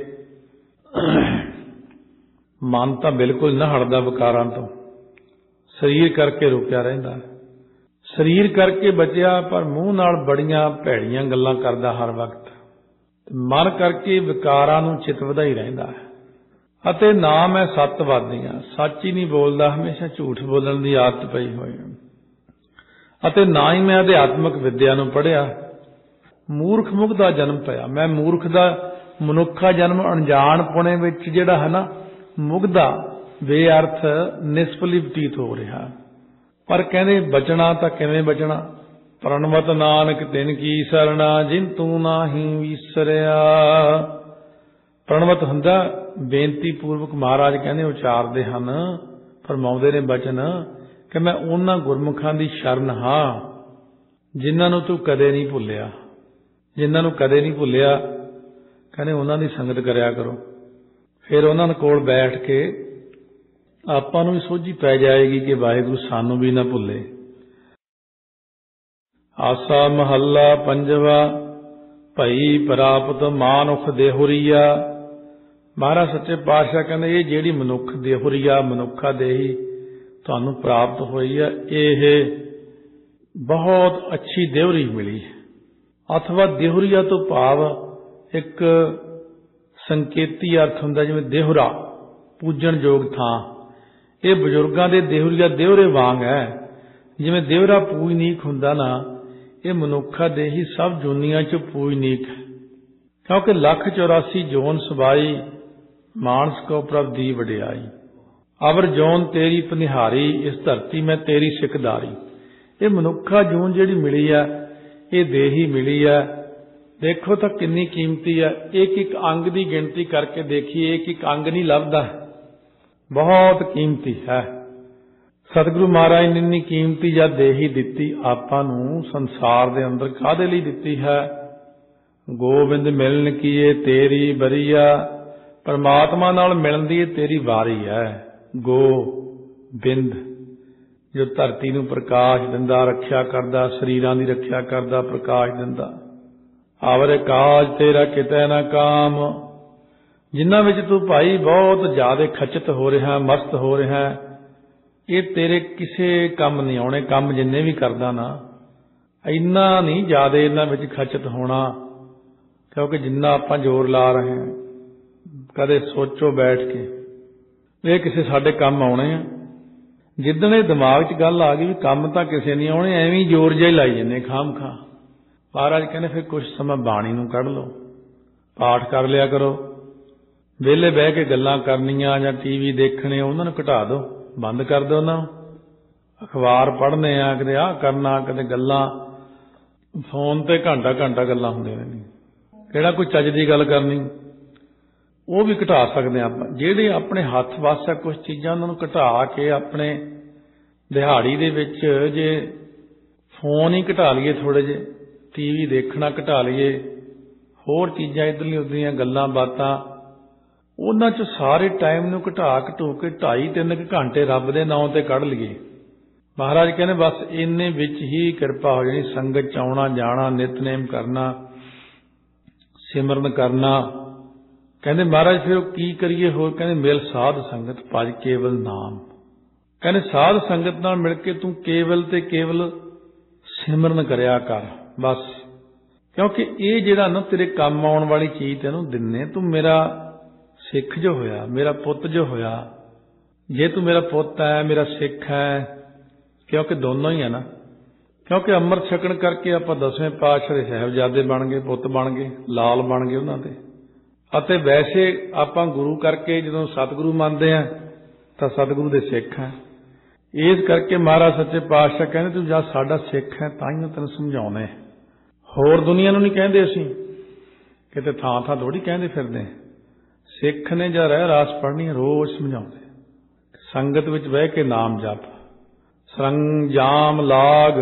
ਮਨ ਤਾਂ ਬਿਲਕੁਲ ਨਾ ਹਟਦਾ ਵਿਕਾਰਾਂ ਤੋਂ, ਸਰੀਰ ਕਰਕੇ ਰੁਕਿਆ ਰਹਿੰਦਾ। ਸਰੀਰ ਕਰਕੇ ਬਚਿਆ ਪਰ ਮੂੰਹ ਨਾਲ ਬੜੀਆਂ ਭੈੜੀਆਂ ਗੱਲਾਂ ਕਰਦਾ ਹਰ ਵਕਤ। ਮਨ ਕਰਕੇ ਵਿਕਾਰਾਂ ਨੂੰ ਚਿਤ ਵਧਾਈ ਰਹਿੰਦਾ ਹੈ। ਅਤੇ ਨਾ ਮੈਂ ਸੱਤਵਾਦੀ ਹਾਂ, ਸੱਚ ਹੀ ਨਹੀਂ ਬੋਲਦਾ, ਹਮੇਸ਼ਾ ਝੂਠ ਬੋਲਣ ਦੀ ਆਦਤ ਪਈ ਹੋਈ ਹੈ। ਅਤੇ ਨਾ ਹੀ ਮੈਂ ਅਧਿਆਤਮਕ ਵਿਦਿਆ ਨੂੰ ਪੜ੍ਹਿਆ। ਮੂਰਖ ਮੁਖ ਦਾ ਜਨਮ ਪਿਆ, ਮੈਂ ਮੂਰਖ ਦਾ ਮਨੁੱਖਾ ਜਨਮ ਅਣਜਾਣਪੁਣੇ ਵਿੱਚ ਜਿਹੜਾ ਹੈ ਨਾ ਮੁਗਦਾ ਬੇਅਰਥ ਨਿਸਫਲੀ ਬਤੀਤ ਹੋ ਰਿਹਾ। ਪਰ ਕਹਿੰਦੇ ਬਚਣਾ ਤਾਂ ਕਿਵੇਂ ਬਚਣਾ? ਪ੍ਰਣਵਤ ਨਾਨਕ ਤਿਨ ਕੀ ਸਰਣਾ, ਜਿਨ ਤੂੰ ਨਾਹੀਂ ਵਿਸਰਿਆ। ਪ੍ਰਣਵਤ ਹੁੰਦਾ ਬੇਨਤੀ ਪੂਰਵਕ ਮਹਾਰਾਜ ਕਹਿੰਦੇ ਉਚਾਰਦੇ ਹਨ, ਫਰਮਾਉਂਦੇ ਨੇ ਬਚਨ ਕਿ ਮੈਂ ਉਹਨਾਂ ਗੁਰਮੁਖਾਂ ਦੀ ਸ਼ਰਨ ਹਾਂ ਜਿਨ੍ਹਾਂ ਨੂੰ ਤੂੰ ਕਦੇ ਨਹੀਂ ਭੁੱਲਿਆ। ਜਿਨ੍ਹਾਂ ਨੂੰ ਕਦੇ ਨਹੀਂ ਭੁੱਲਿਆ ਕਹਿੰਦੇ ਉਹਨਾਂ ਦੀ ਸੰਗਤ ਕਰਿਆ ਕਰੋ। ਫਿਰ ਉਹਨਾਂ ਦੇ ਕੋਲ ਬੈਠ ਕੇ ਆਪਾਂ ਨੂੰ ਵੀ ਸੋਝੀ ਪੈ ਜਾਏਗੀ ਕਿ ਵਾਹਿਗੁਰੂ ਸਾਨੂੰ ਵੀ ਨਾ ਭੁੱਲੇ। ਆਸਾ ਮਹੱਲਾ ਪੰਜਵਾ, ਭਈ ਪ੍ਰਾਪਤ ਮਾਨੁਖ ਦੇਹੁਰੀਆ। ਮਹਾਰਾਜ ਸੱਚੇ ਪਾਤਸ਼ਾਹ ਕਹਿੰਦੇ ਇਹ ਜਿਹੜੀ ਮਨੁੱਖ ਦੇਹੁਰੀਆ ਮਨੁੱਖਾ ਦੇਹੀ ਤੁਹਾਨੂੰ ਪ੍ਰਾਪਤ ਹੋਈ ਆ, ਇਹ ਬਹੁਤ ਅੱਛੀ ਦੇਹੁਰੀ ਮਿਲੀ। ਅਥਵਾ ਦੇਹੁਰੀਆ ਤੋਂ ਭਾਵ ਇੱਕ ਸੰਕੇਤੀ ਅਰਥ ਹੁੰਦਾ, ਜਿਵੇਂ ਦੇਹੁਰਾ ਪੂਜਣ ਯੋਗ ਥਾਂ। ਇਹ ਬਜ਼ੁਰਗਾਂ ਦੇ ਦੇਹੁਰੀਆ ਦੇਹੁਰੇ ਵਾਂਗ ਹੈ। ਜਿਵੇਂ ਦੇਹੁਰਾ ਪੂਜਨੀਕ ਹੁੰਦਾ ਨਾ, ਇਹ ਮਨੁੱਖਾ ਦੇਹੀ ਸਭ ਜੂਨੀਆਂ ਚ ਪੂਜਨੀਕ ਹੈ। ਕਿਉਂਕਿ 184 ਜੋਨ ਸਬਾਈ, ਮਾਨਸ ਕੋ ਪ੍ਰਭ ਦੀ ਵਡਿਆਈ। ਅਵਰ ਜੋਨ ਤੇਰੀ ਪਨਿਹਾਰੀ, ਇਸ ਧਰਤੀ ਮੈਂ ਤੇਰੀ ਸਿੱਖਦਾਰੀ। ਇਹ ਮਨੁੱਖਾ ਜੂਨ ਜਿਹੜੀ ਮਿਲੀ ਆ, ਇਹ ਦੇਹੀ ਮਿਲੀ ਆ, ਦੇਖੋ ਤਾਂ ਕਿੰਨੀ ਕੀਮਤੀ ਆ। ਇੱਕ ਇੱਕ ਅੰਗ ਦੀ ਗਿਣਤੀ ਕਰਕੇ ਦੇਖੀਏ, ਇੱਕ ਇੱਕ ਅੰਗ ਨਹੀਂ ਲੱਭਦਾ, ਬਹੁਤ ਕੀਮਤੀ ਹੈ। ਸਤਿਗੁਰੂ ਮਹਾਰਾਜ ਨੇ ਇੰਨੀ ਕੀਮਤੀ ਜਦ ਦੇਹੀ ਦਿੱਤੀ ਆਪਾਂ ਨੂੰ, ਸੰਸਾਰ ਦੇ ਅੰਦਰ ਕਾਹਦੇ ਲਈ ਦਿੱਤੀ ਹੈ? ਗੋਬਿੰਦ ਮਿਲਣ ਕੀਏ ਤੇਰੀ ਬਰੀਆ, ਪਰਮਾਤਮਾ ਨਾਲ ਮਿਲਣ ਦੀ ਤੇਰੀ ਵਾਰੀ ਹੈ। ਗੋਬਿੰਦ ਜੋ ਧਰਤੀ ਨੂੰ ਪ੍ਰਕਾਸ਼ ਦਿੰਦਾ, ਰੱਖਿਆ ਕਰਦਾ, ਸਰੀਰਾਂ ਦੀ ਰੱਖਿਆ ਕਰਦਾ, ਪ੍ਰਕਾਸ਼ ਦਿੰਦਾ। ਆਵਰ ਕਾਜ ਤੇਰਾ ਕਿਤੇ ਨਾ ਕਾਮ, ਜਿਨ੍ਹਾਂ ਵਿੱਚ ਤੂੰ ਭਾਈ ਬਹੁਤ ਜ਼ਿਆਦਾ ਖਚਿਤ ਹੋ ਰਿਹਾ, ਮਸਤ ਹੋ ਰਿਹਾ, ਇਹ ਤੇਰੇ ਕਿਸੇ ਕੰਮ ਨਹੀਂ ਆਉਣੇ। ਕੰਮ ਜਿੰਨੇ ਵੀ ਕਰਦਾ ਨਾ, ਇੰਨਾ ਨਹੀਂ ਜ਼ਿਆਦਾ ਇਹਨਾਂ ਵਿੱਚ ਖਚਿਤ ਹੋਣਾ। ਕਿਉਂਕਿ ਜਿੰਨਾ ਆਪਾਂ ਜ਼ੋਰ ਲਾ ਰਹੇ ਹਾਂ, ਕਦੇ ਸੋਚੋ ਬੈਠ ਕੇ ਇਹ ਕਿਸੇ ਸਾਡੇ ਕੰਮ ਆਉਣੇ ਆ। ਜਿੱਦਣ ਇਹ ਦਿਮਾਗ 'ਚ ਗੱਲ ਆ ਗਈ ਵੀ ਕੰਮ ਤਾਂ ਕਿਸੇ ਨਹੀਂ ਆਉਣੇ, ਐਵੇਂ ਜ਼ੋਰ ਜਿਹਾ ਹੀ ਲਾਈ ਜਾਂਦੇ ਖਾਮ ਖਾ। ਮਹਾਰਾਜ ਕਹਿੰਦੇ ਫਿਰ ਕੁਛ ਸਮਾਂ ਬਾਣੀ ਨੂੰ ਕੱਢ ਲਓ, ਪਾਠ ਕਰ ਲਿਆ ਕਰੋ। ਵਿਹਲੇ ਬਹਿ ਕੇ ਗੱਲਾਂ ਕਰਨੀਆਂ ਜਾਂ ਟੀਵੀ ਦੇਖਣੇ, ਉਹਨਾਂ ਨੂੰ ਘਟਾ ਦਿਓ, ਬੰਦ ਕਰ ਦਿਓ ਉਹਨਾਂ ਨੂੰ। ਅਖਬਾਰ ਪੜ੍ਹਨੇ ਆ, ਕਦੇ ਆਹ ਕਰਨਾ, ਕਦੇ ਗੱਲਾਂ ਫੋਨ ਤੇ ਘੰਟਾ ਘੰਟਾ ਗੱਲਾਂ ਹੁੰਦੀਆਂ ਰਹਿੰਦੀਆਂ। ਕਿਹੜਾ ਕੋਈ ਚੱਜ ਦੀ ਗੱਲ ਕਰਨੀ, ਉਹ ਵੀ ਘਟਾ ਸਕਦੇ ਹਾਂ ਆਪਾਂ। ਜਿਹੜੇ ਆਪਣੇ ਹੱਥ ਵੱਸ ਆ ਕੁਛ ਚੀਜ਼ਾਂ, ਉਹਨਾਂ ਨੂੰ ਘਟਾ ਕੇ ਆਪਣੇ ਦਿਹਾੜੀ ਦੇ ਵਿੱਚ ਜੇ ਫੋਨ ਹੀ ਘਟਾ ਲਈਏ, ਥੋੜ੍ਹੇ ਜਿਹੇ ਟੀਵੀ ਦੇਖਣਾ ਘਟਾ ਲਈਏ, ਹੋਰ ਚੀਜ਼ਾਂ ਇੱਧਰਲੀਆਂ ਉੱਧਰਲੀਆਂ ਗੱਲਾਂ ਬਾਤਾਂ, ਉਹਨਾਂ 'ਚ ਸਾਰੇ ਟਾਈਮ ਨੂੰ ਘਟਾ ਘਟੂ ਕੇ 2.5-3 ਘੰਟੇ ਰੱਬ ਦੇ ਨਾਂ ਤੇ ਕੱਢ ਲਈਏ। ਮਹਾਰਾਜ ਕਹਿੰਦੇ ਬਸ ਇੰਨੇ ਵਿੱਚ ਹੀ ਕਿਰਪਾ ਹੋ ਜਾਣੀ। ਸੰਗਤ 'ਚ ਆਉਣਾ ਜਾਣਾ, ਨਿਤਨੇਮ ਕਰਨਾ, ਸਿਮਰਨ ਕਰਨਾ। ਕਹਿੰਦੇ ਮਹਾਰਾਜ ਫਿਰ ਕੀ ਕਰੀਏ ਹੋਰ? ਕਹਿੰਦੇ ਮਿਲ ਸਾਧ ਸੰਗਤ ਭਜ ਕੇਵਲ ਨਾਮ। ਕਹਿੰਦੇ ਸਾਧ ਸੰਗਤ ਨਾਲ ਮਿਲ ਕੇ ਤੂੰ ਕੇਵਲ ਤੇ ਕੇਵਲ ਸਿਮਰਨ ਕਰਿਆ ਕਰ ਬਸ। ਕਿਉਂਕਿ ਇਹ ਜਿਹੜਾ ਨਾ ਤੇਰੇ ਕੰਮ ਆਉਣ ਵਾਲੀ ਚੀਜ਼ ਤੈਨੂੰ ਦਿੰਨੇ, ਤੂੰ ਮੇਰਾ ਸਿੱਖ ਜੋ ਹੋਇਆ, ਮੇਰਾ ਪੁੱਤ ਜੋ ਹੋਇਆ। ਜੇ ਤੂੰ ਮੇਰਾ ਪੁੱਤ ਹੈ, ਮੇਰਾ ਸਿੱਖ ਹੈ, ਕਿਉਂਕਿ ਦੋਨੋਂ ਹੀ ਹੈ ਨਾ, क्योंकि अमृत छकण करके आपां 10वें पातशाह दे साहिबजादे बन गए, पुੱਤ बन गए, लाल बन गए उन्हां दे। ਅਤੇ वैसे आपां गुरु करके जदों सतगुरु ਮੰਨਦੇ ਆ ਤਾਂ सतगुरु ਦੇ सिख हैं। इस करके महाराज सच्चे पातशाह कहते तू जद साडा सिख है ताईं तैनूं समझाउणे, होर दुनिया नूं नहीं कहंदे, असीं किते थां थां थोड़ी कहंदे फिरदे। सिख ने ਜਾਂ ਰਹਿ ਰਾਸ ਪੜ੍ਹਨੀ रोज़ समझाउंदे। संगत विच बह के नाम जप, सरंजाम लाग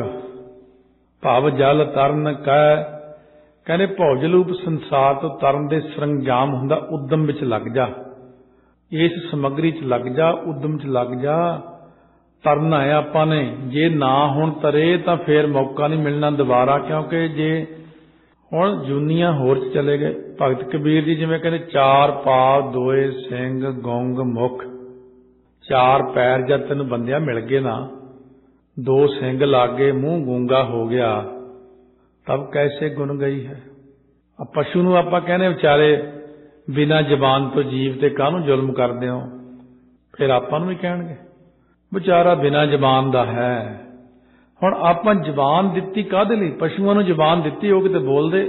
भव जल तरन कै। कहने भौजलूप संसार तो तरन दे सरंजाम हुंदा उद्यम विच लग जा, इस समग्री च लग जा, उद्यम च लग जा। तरना है आपां ने, जे ना हुण तरे तां फिर मौका नहीं मिलना दोबारा, क्योंकि जे हुण जूनियां होर च चले गए। भगत कबीर जी जिवें कहंदे चार पाव दोए सिंह गुंग मुख, चार पैर जद तैनूं बंदिया मिल गए ना, दो सिंग लागे मूँह गूंगा हो गया, तब कैसे गुन गई है। पशु नूं आपां कहने विचारे बिना जबान तो जीव ते काहनूं जुल्म करदे हो, फिर आपां नूं भी कहणगे बेचारा बिना जबान दा है। हुण आपां जबान दित्ती काहदे लई? पशुआं नूं जबान दित्ती, हो किते बोलदे?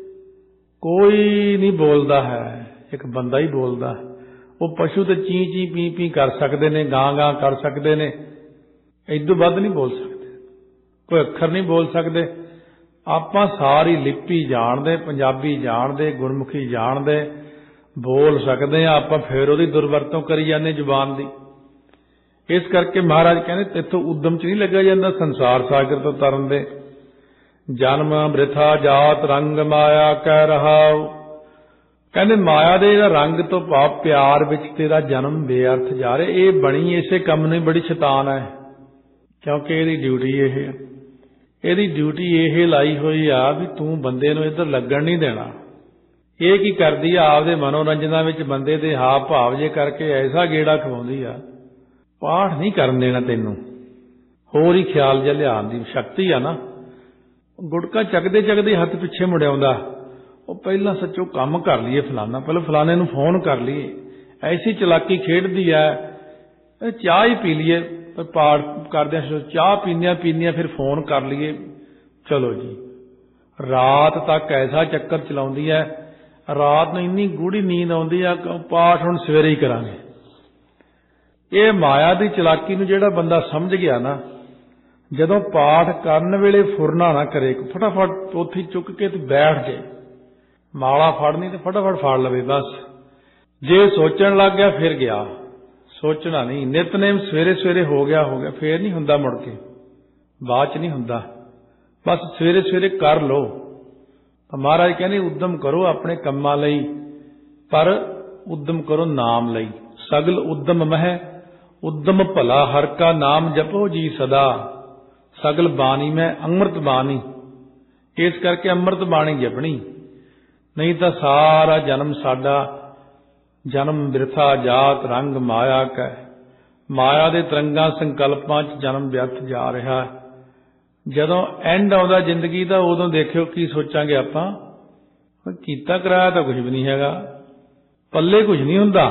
कोई नहीं बोलदा है, एक बंदा ही बोलदा। वो पशु तो ची ची पी पी कर सकते ने, गां गां कर सकते ने, इदों वध नहीं बोल सकते, कोई अखर नहीं बोल सकते। आपां सारी लिपि जाणदे, पंजाबी जाणदे, गुरमुखी जाणदे, बोल सकते हैं, आपां फिर उहदी दुरवरतों करी जाने जुबान दी। इस करके महाराज कहने तिथों उद्यम च नहीं लग्या जांदा संसार सागर तो तरन दे। जन्म वृथा जात रंग माया कह रहाओ। कहने माया दे रंग तो भाव प्यार विच तेरा जन्म बेअर्थ जा रहा। ये बनी इसे कम नहीं, बड़ी शैतान है, क्योंकि ਇਹਦੀ ड्यूटी ਇਹ है, ਇਹਦੀ ड्यूटी ਇਹ लाई हुई आ भी तू बंदे नूं इधर लगन नहीं देना। ਇਹ की करदी आ आपदे मनोरंजनां विच बंदे दे हाव भाव जे करके ऐसा गेड़ा खवाउंदी आ, पाठ नहीं करन देना तैनूं, होर ही ख्याल जिहा लिआउण दी शक्ति आ ना। गुड़का चकदे चकदे हथ पिछे मुड़ आउंदा, ਉਹ ਪਹਿਲਾਂ सच्चो काम कर लीए फलाना, पहले फलाने नूं फोन कर लीए, ऐसी चलाकी खेडदी है। चाह ही पी लीए, पाठ करदे चाह पींदियां फिर फोन कर लीए, चलो जी रात तक ऐसा चक्कर चलाउंदी है। रात नूं इन्नी गूढ़ी नींद आउंदी है, पाठ हुण सवेरे ही करांगे। ये माया दी चलाकी नूं जिहड़ा बंदा समझ गया ना, जदों पाठ करन वेले फुरना ना करे, फटाफट पोथी चुक के ते बैठ जाए, माला फड़नी तो फटाफट फाड़ लवे बस। जे सोचण लग गया फिर गया, सोचना नहीं। नितनेम सवेरे सवेरे हो गया फिर नहीं हुंदा, मुड़ के बाद च नहीं हुंदा, बस सवेरे सवेरे कर लो। तो महाराज कहने उद्यम करो अपने कम्मां लई, पर उद्यम करो नाम लई। सगल उद्यम मह उद्यम भला, हर का नाम जपो जी सदा। सगल बाणी में अमृत बाणी, इस करके अमृत बाणी जपनी, नहीं तो सारा जन्म साडा जन्म बिरथा जात रंग माया कै। माया दे तरंगां संकल्पां च जन्म व्यर्थ जा रहा। जदों एंड आउंदा जिंदगी दा, उदों देखियो की सोचांगे आपां, कीता कराया तो कुछ भी नहीं हैगा, पल्ले कुछ नहीं हुंदा।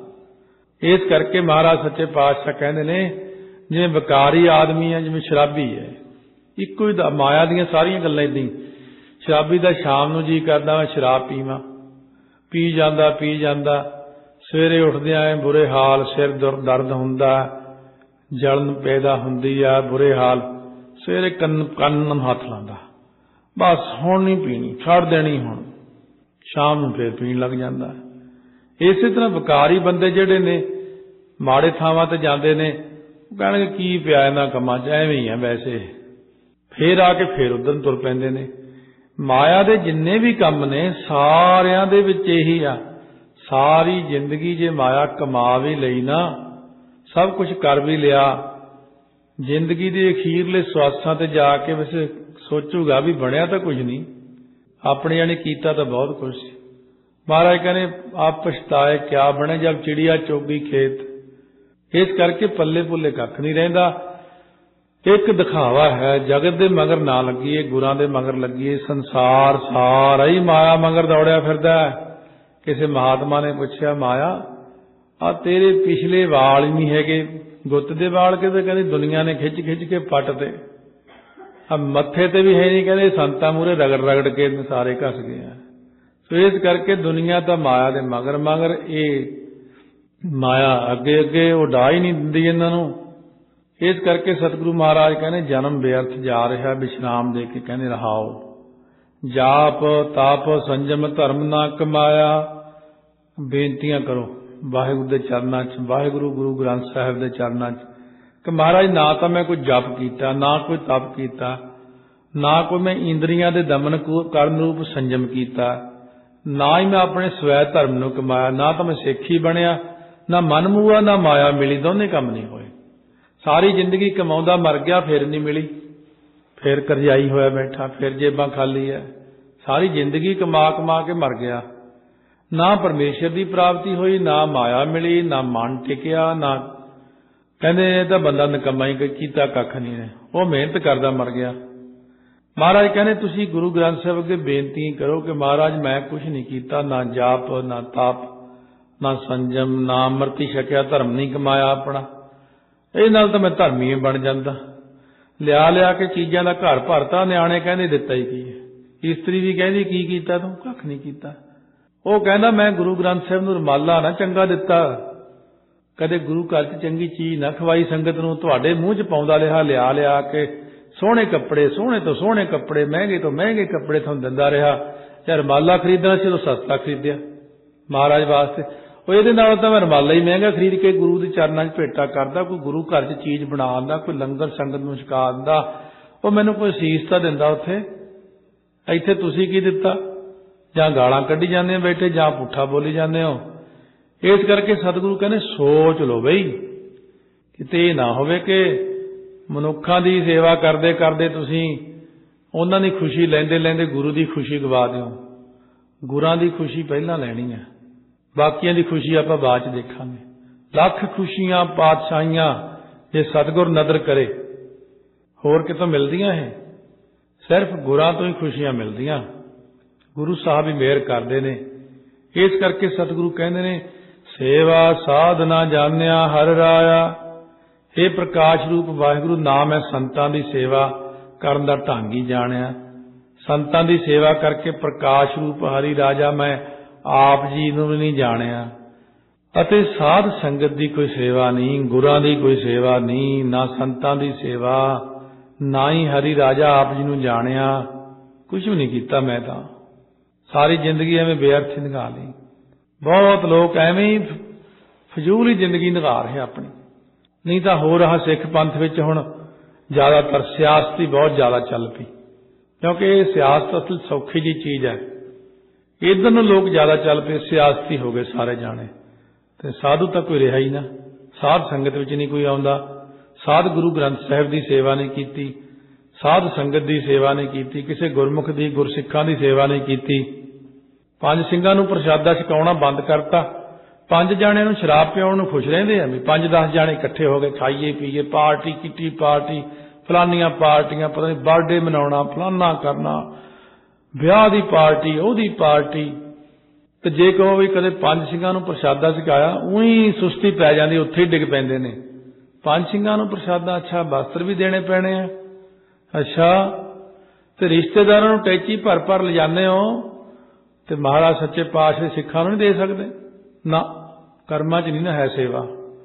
इस करके महाराज सच्चे पातशाह कहंदे ने जिवें विकारी आदमी है, जिवें शराबी है, इक्को ही माया दीयां सारियां गल्लां इदां ही। शराबी दा शाम नूं जी करदा मैं शराब पीवां, पी जांदा, सवेरे उठदियां बुरे हाल, सिर दर्द हुंदा, जलन पैदा हुंदी आ, बुरे हाल, सवेरे कंन नूं हथ लांदा, बस हुण नहीं पीनी, छड्ड देनी हुण, शाम नूं फिर पीण लग जांदा। इसे तरह विकारी बंदे जिहड़े ने माड़े थावां ते जांदे ने, कहणगे की पिया इन्हां कम्मां च, एवें ही आ वैसे, फिर आके फिर उधर तुर पैंदे ने। माया दे जिन्ने भी काम ने सारियां दे विच इही आ। सारी जिंदगी जे माया कमा भी लई ना, सब कुछ कर भी लिया, जिंदगी दे अखीरले स्वासां ते जाके वैसे सोचूगा भी बनिया तो कुछ नहीं, अपने जाने कीता तो बहुत कुछ। महाराज कहने आप पछताए क्या बने जब चिड़िया चोगी खेत। इस करके पल्ले पुल्ले कख नहीं रहिंदा। एक दिखावा है, जगत दे मगर ना लगिए, गुरां दे मगर लगिए। संसार सारा ही माया मगर दौड़िया फिरदा है। किसी महात्मा ने पूछा, माया आ तेरे पिछले वाल ही नहीं हैगे, गुत्त दे वाल के, कहते दुनिया ने खिच खिच के पट ते, मत्थे ते भी है नहीं, कहते संतां मूहरे रगड़ रगड़ के सारे घस गए हैं। सो इस करके दुनिया तो माया दे मगर मगर, ये माया अगे अगे उड़ा ही नहीं दिंदी इन्हां नूं। इस करके सतगुरु महाराज कहने जन्म व्यर्थ जा रहा, विश्राम दे के कहने रहाओ। जाप ताप संजम धर्म ना कमाया। बेनतियां करो वाहिगुरू दे चरनां च, वाहिगुरू गुरु ग्रंथ साहिब दे चरनां च कि महाराज ना तो मैं कोई जप किया, ना कोई तप किया, ना कोई मैं इंद्रियां दे दमन करन रूप संजम किया, ना ही मैं अपने स्वै धर्म नूं कमाया, ना तो मैं सिख ही बनया, ना मन मूआ ना माया मिली, दोने काम नहीं होए। सारी जिंदगी कमाउंदा मर गया, फिर नहीं मिली, फिर करजाई होया बैठा, फिर जेबां खाली है। सारी जिंदगी कमा कमा के मर गया, ना परमेश्वर की प्राप्ति हुई, ना माया मिली, ना मन टिकिया, ना कहते तो बंदा निकम्मा ही कीता कख नहीं ने, वो मेहनत करदा मर गया। महाराज कहने तुसी गुरु ग्रंथ साहिब अगे बेनती करो कि महाराज मैं कुछ नहीं किया, ना जाप ना ताप ना संजम, ना अमृति छकिया, धर्म नहीं कमाया अपना, ये नाल तो मैं धर्मी बन जाता। लिया लिया के चीज़ों का घर भरता, न्याणे कहने दिता ही की है, इस्त्री भी कहती की कीता तूं, कख नहीं किया। वो कहना मैं गुरु ग्रंथ साहिब नूं रुमाला ना चंगा दिता, कदे गुरु घर च चंगी चीज़ ना खवाई संगत नूं, तुहाडे मूँह च पाउंदा लिया, लिया लिया के सोहणे कपड़े, सोहणे तो सोहणे कपड़े, महंगे तो महंगे कपड़े तुहानूं दिंदा रहा। या रुमाला खरीदना सी तो सस्ता खरीदिया महाराज वास्ते, वो इहदे नालों तां मैं रुमाला ही महंगा खरीद के गुरु दे चरनां च भेटा करदा, कोई गुरु घर च चीज़ बना आंदा, कोई लंगर संगत नूं छका आंदा, वो मैनूं कोई सीस तां दिंदा उत्थे। इत्थे तुसीं की दित्ता, जां गालां कड्ढी जांदे हो बैठे, जां पुट्ठा बोली जांदे हो। इस करके सतगुरु कहने सोच लो बई, किते ना होवे कि मनुखां दी सेवा करदे करदे तुसीं उन्हां दी खुशी लैंदे लैंदे गुरु दी खुशी गवा दिओ। गुरां दी खुशी पहलां लैणी है, बाकियां दी खुशी आपां बाद च देखांगे। लख खुशियां पातशाहियां जे सतगुर नदर करे, होर कितों मिलदियां है, सिर्फ गुरां तो ही खुशियां मिलदियां। गुरु साहब ही मेहर करदे ने। इस करके सतगुरु कहंदे ने सेवा साधना जानिया हर राया। हे प्रकाश रूप वाहिगुरू, नाम है संतां दी सेवा करन दा ढंग ही जानिया। संतां दी सेवा करके प्रकाश रूप हरि राजा मैं आप जी नूं भी नहीं जानिया। अते साध संगत दी कोई सेवा नहीं, गुरां दी कोई सेवा नहीं, ना संतां दी सेवा, ना ही हरि राजा आप जी नूं जानिया। कुछ भी नहीं कीता मैं तां, सारी जिंदगी एवें बेअर्थ ही निकाल ली। बहुत लोग एवें ही फजूल ही जिंदगी निभा रहे अपनी। नहीं तो हो रहा सिख पंथ विच हुण ज़्यादातर सियासत ही बहुत ज़्यादा चल पई, क्योंकि ये सियासत असल सौखी जी चीज़ है। इधर नूं लोग ज़्यादा चल पे, सियासती हो गए सारे जाने, तो साधु तो कोई रहा ही ना। साध संगत विच नहीं कोई आउंदा, साध गुरु ग्रंथ साहिब की सेवा नहीं की, साध संगत की सेवा नहीं की, किसी गुरमुख की गुरसिखां की सेवा नहीं की। पंज ਸਿੰਘਾਂ ਨੂੰ प्रसादा छकाउणा बंद करता। पंज जाणिਆਂ ਨੂੰ शराब पिआउण ਨੂੰ खुश रहंदे आ, 5-10 जाने इकट्ठे हो गए, खाइए पीए, पार्टी किटी पार्टी, फलानियां पार्टियां, पता नहीं बर्थडे मनाउणा, फलाना करना, ਵਿਆਹ ਦੀ पार्टी, ਉਹਦੀ पार्टी। तो जे कहो भी कदे पंज ਸਿੰਘਾਂ ਨੂੰ प्रसादा छकाया, उही सुस्ती पै जाती, उत्थे ही डिग पैंदे ने। पंज ਸਿੰਘਾਂ ਨੂੰ प्रसादा, अच्छा वस्त्र भी देने पैने आ, अच्छा तो रिश्तेदारों ਨੂੰ टैची भर भर ले जाने हो, तो महाराज सच्चे पातशाह सिखां नूं नहीं दे सकते ना, कर्मां च नहीं ना है सेवा।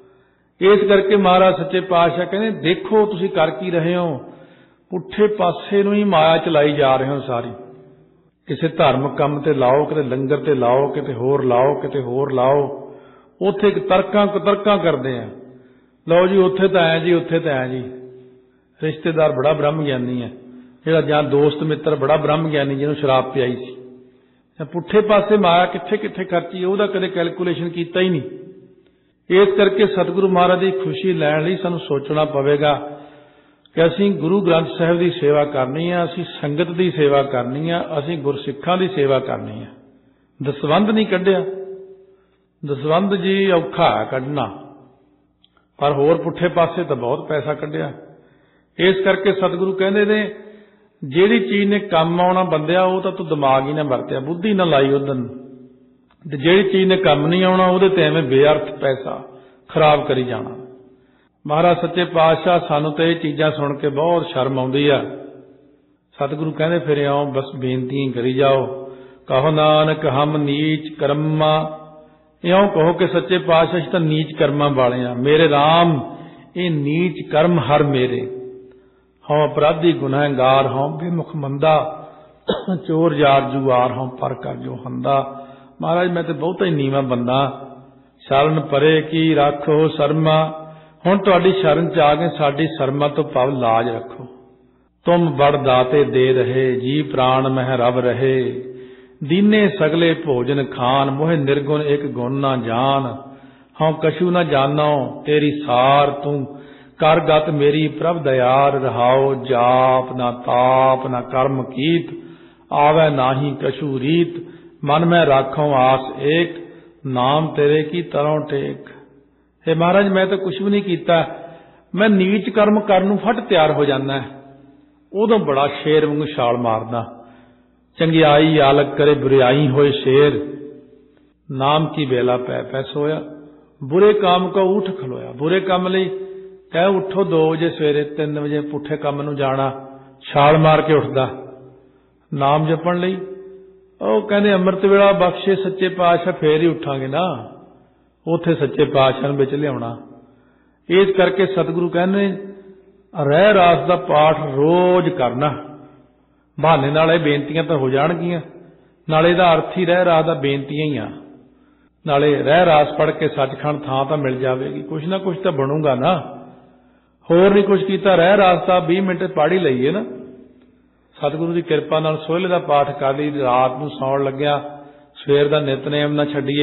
इस करके महाराज सच्चे पातशाह कहते देखो तुसीं कर की रहे हो, पुठे पासे नूं ही माया चलाई जा रहे हो सारी। किसी धार्मिक काम ते लाओ, किते लंगर ते लाओ, किते होर लाओ, किते होर लाओ, उत्थे तर्कां कुतर्कां करदे आ। लो जी उत्थे तां ऐ जी, उत्थे तां ऐ जी। रिश्तेदार बड़ा ब्रह्म ज्ञानी है, जिहड़ा जां दोस्त मित्र बड़ा ब्रह्म ज्ञानी जिहनूं शराब पियाई सी, पुठे पासे माया कित्थे कित्थे खर्ची, ਉਹਦਾ कदे कैलकुलेशन कीता ही नहीं। इस करके सतगुरु महाराज की खुशी लैण लई सानूं सोचना पवेगा कि असीं गुरु ग्रंथ साहिब की सेवा करनी है, असीं संगत की सेवा करनी है, असीं गुरसिखां की सेवा करनी है। दसवंध नहीं कढिया, दसवंध जी औखा है कढना, पर होर पुठे पासे तो बहुत पैसा कढिया। इस करके सतगुरु कहंदे ने ਜਿਹੜੀ चीज़ ने काम आना बंदिया, वो तो तू दिमाग ही ना वरतिया, बुद्धि ना लाई उधर, ਜਿਹੜੀ चीज़ ने काम नहीं आना वो तो एवं बेअर्थ पैसा खराब करी जाना। महाराज सच्चे पातशाह सानू तो ये चीज़ां सुन के बहुत शर्म आउंदी आ सतगुरु कहते फिर आओ बस बेनती करी जाओ। कहो नानक हम नीच कर्मा, इं कहो कि सच्चे पातशाह तो नीच कर्मा वाले हाँ। मेरे राम ये नीच कर्म हर मेरे, हों अपराधी गुनहगार हों बेमुख मंदा, चोर जार जुआर हों पर कर जो हंदा। महाराज मैं तो बहुत ही नीवा बंदा, शरण परे की रखो शर्मा। हुण तुहाडी शरण च आ गए, साडी शर्मा तो पाव लाज रखो। तुम बड़ दाते दे रहे, जी प्राण मह रब रहे। दीने सगले भोजन खान, मोहे निर्गुण एक गुण ना जान। हाँ कछु न जानो तेरी सार, तू कर गत मेरी प्रभ दयार। रहाओ जाप ना ताप ना कर्म कीत, आवे नाही कछु रीत। मन में राखो आस एक, नाम तेरे की तरों टेक। हे महाराज मैं तो कुछ भी नहीं कीता, मैं नीच कर्म करन नूं फट तैयार हो जाना है, उदों बड़ा शेर वांगू छाल मारदा। चंगियाई आलक करे बुराई होए शेर, नाम की बेला पै पै सोया। बुरे काम को उठ खलोया, बुरे काम लई कह उठो 2 बजे सवेरे, 3 बजे पुठे काम नूं जाना, छाल मार के उठदा। नाम जपण लई ਉਹ ਕਹਿੰਦੇ ਅੰਮ੍ਰਿਤ ਵੇਲਾ ਬਖਸ਼ੇ ਸੱਚੇ ਪਾਤਸ਼ਾਹ ਫੇਰ ਹੀ ਉੱਠਾਂਗੇ ਨਾ, ਉੱਥੇ ਸੱਚੇ ਪਾਤਸ਼ਾਹ ਨੂੰ ਵਿੱਚ ਲਿਆਉਣਾ। ਇਸ ਕਰਕੇ ਸਤਿਗੁਰੂ ਕਹਿੰਦੇ ਰਹਿ ਰਾਸ ਦਾ ਪਾਠ ਰੋਜ਼ ਕਰਨਾ। ਬਹਾਨੇ ਨਾਲ ਇਹ ਬੇਨਤੀਆਂ ਤਾਂ ਹੋ ਜਾਣਗੀਆਂ, ਨਾਲੇ ਇਹਦਾ ਅਰਥ ਹੀ ਰਹਿ ਰਾਸ ਦਾ ਬੇਨਤੀਆਂ ਹੀ ਆ, ਨਾਲੇ ਰਹਿ ਰਾਸ ਪੜ੍ਹ ਕੇ ਸੱਚਖੰਡ ਥਾਂ ਤਾਂ ਮਿਲ ਜਾਵੇਗੀ, ਕੁਛ ਨਾ ਕੁਛ ਤਾਂ ਬਣੂਗਾ ਨਾ। ਹੋਰ ਨਹੀਂ ਕੁਛ ਕੀਤਾ, ਰਹਿ ਰਾਸ ਦਾ 20 ਮਿੰਟ ਪੜ੍ਹ ਹੀ ਲਈਏ ਨਾ। सतगुरु की कृपा नाल सोहले का पाठ कर ली, रात नूं सौण लग्या सवेर का नितनेम ना छड्डीए,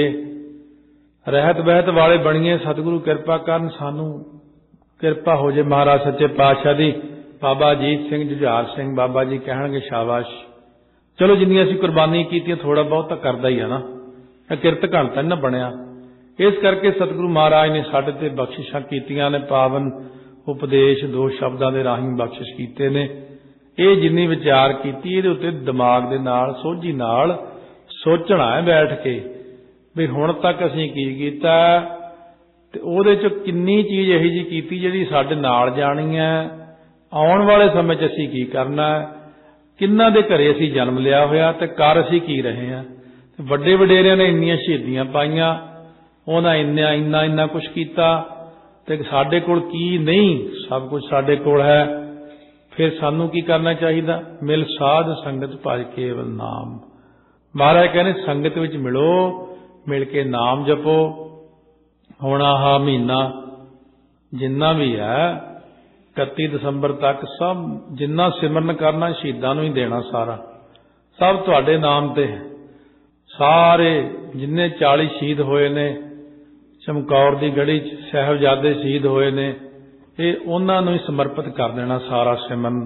रहत बहत वाले बणीए। सतगुरु कृपा करन, सानू कृपा हो जाए महाराज सच्चे पातशाह दी। बाबा अजीत सिंह जुझार सिंह बाबा जी कहणगे शाबाश, चलो जिन्नी असीं कुर्बानी कीती थोड़ा बहुत तो करदा ही है ना, किरत घंटा नहीं ना बनिया। इस करके सतगुरु महाराज ने साडे ते बख्शिशां कीतियां ने, पावन उपदेश 2 शब्दां दे राहीं बख्शिश कीते ने। ਇਹ ਜਿੰਨੀ ਵਿਚਾਰ ਕੀਤੀ ਇਹਦੇ ਉੱਤੇ ਦਿਮਾਗ ਦੇ ਨਾਲ ਸੋਝੀ ਨਾਲ ਸੋਚਣਾ ਹੈ ਬੈਠ ਕੇ ਵੀ ਹੁਣ ਤੱਕ ਅਸੀਂ ਕੀ ਕੀਤਾ ਤੇ ਉਹਦੇ ਚ ਕਿੰਨੀ ਚੀਜ਼ ਇਹੀ ਜੀ ਕੀਤੀ ਜਿਹੜੀ ਸਾਡੇ ਨਾਲ ਜਾਣੀ ਹੈ, ਆਉਣ ਵਾਲੇ ਸਮੇਂ 'ਚ ਅਸੀਂ ਕੀ ਕਰਨਾ ਹੈ, ਕਿੰਨਾਂ ਦੇ ਘਰੇ ਅਸੀਂ ਜਨਮ ਲਿਆ ਹੋਇਆ ਤੇ ਕਰ ਅਸੀਂ ਕੀ ਰਹੇ ਹਾਂ। ਵੱਡੇ ਵਡੇਰਿਆਂ ਨੇ ਇੰਨੀਆਂ ਸ਼ਹੀਦੀਆਂ ਪਾਈਆਂ, ਉਹਨਾਂ ਇੰਨਾ ਕੁਛ ਕੀਤਾ ਤੇ ਸਾਡੇ ਕੋਲ ਕੀ ਨਹੀਂ, ਸਭ ਕੁਝ ਸਾਡੇ ਕੋਲ ਹੈ। फिर सानू की करना चाहिए, मिल साध संगत भज केवल नाम। महाराज कहने संगत विच मिलो, मिल के नाम जपो। हुण आह महीना जिन्ना भी है 31 दिसंबर तक सब जिन्ना सिमरन करना शहीदां नूं ही देना, सारा सब तुहाडे नाम ते है। सारे जिन्ने 40 शहीद होए ने, चमकौर दी गढ़ी साहिबजादे शहीद होए ने, ਇਹ ਉਹਨਾਂ ਨੂੰ ਹੀ ਸਮਰਪਿਤ ਕਰ ਦੇਣਾ ਸਾਰਾ ਸਿਮਰਨ।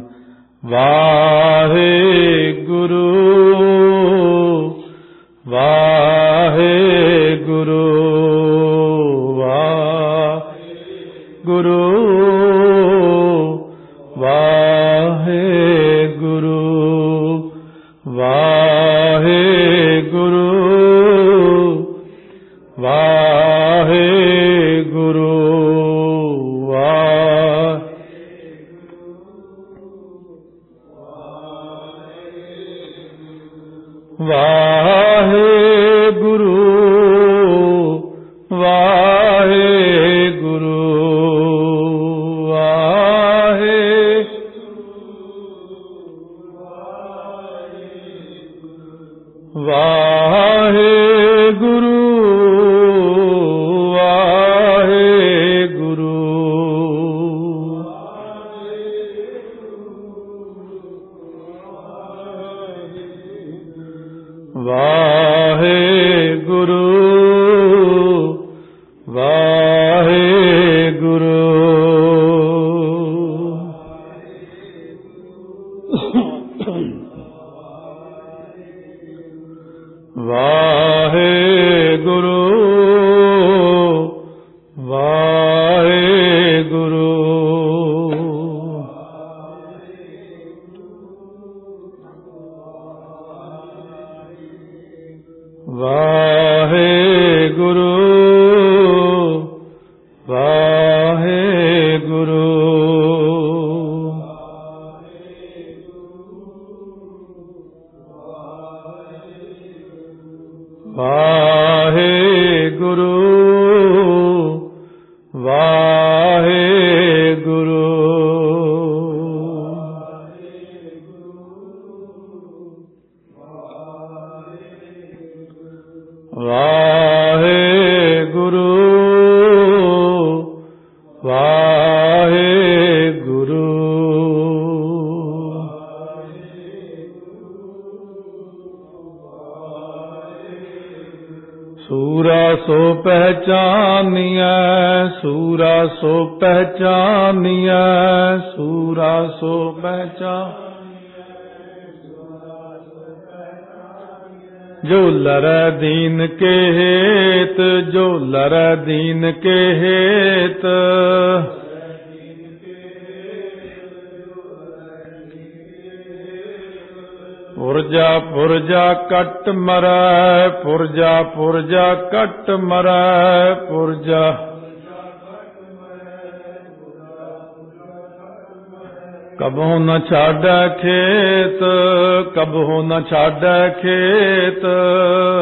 ਵਾਹਿਗੁਰੂ ਵਾਹਿਗੁਰੂ ਵਾਹਿਗੁਰੂ ਵਾਹਿਗੁਰੂ ਵਾਹਿਗੁਰੂ ਵਾਹਿਗੁਰੂ ਵਾਹਿਗੁਰੂ ਵਾਹਿਗੁਰੂ ਵਾਹਿਗੁਰੂ ਵਾਹਿਗੁਰੂ ਵਾਹਿਗੁਰੂ ਵਾਹਿਗੁਰੂ पहचानिया, सूरा सो पहचानिया, सूरा सो पहचान। जो लरै दीन के हेत, जो लरै दीन के हेत, पुरजा पुरजा कट मरै, पुरजा पुरजा कट मरै, पुरजा। कबहु न छाड़ै खेत, कबहु न छाड़ै खेत,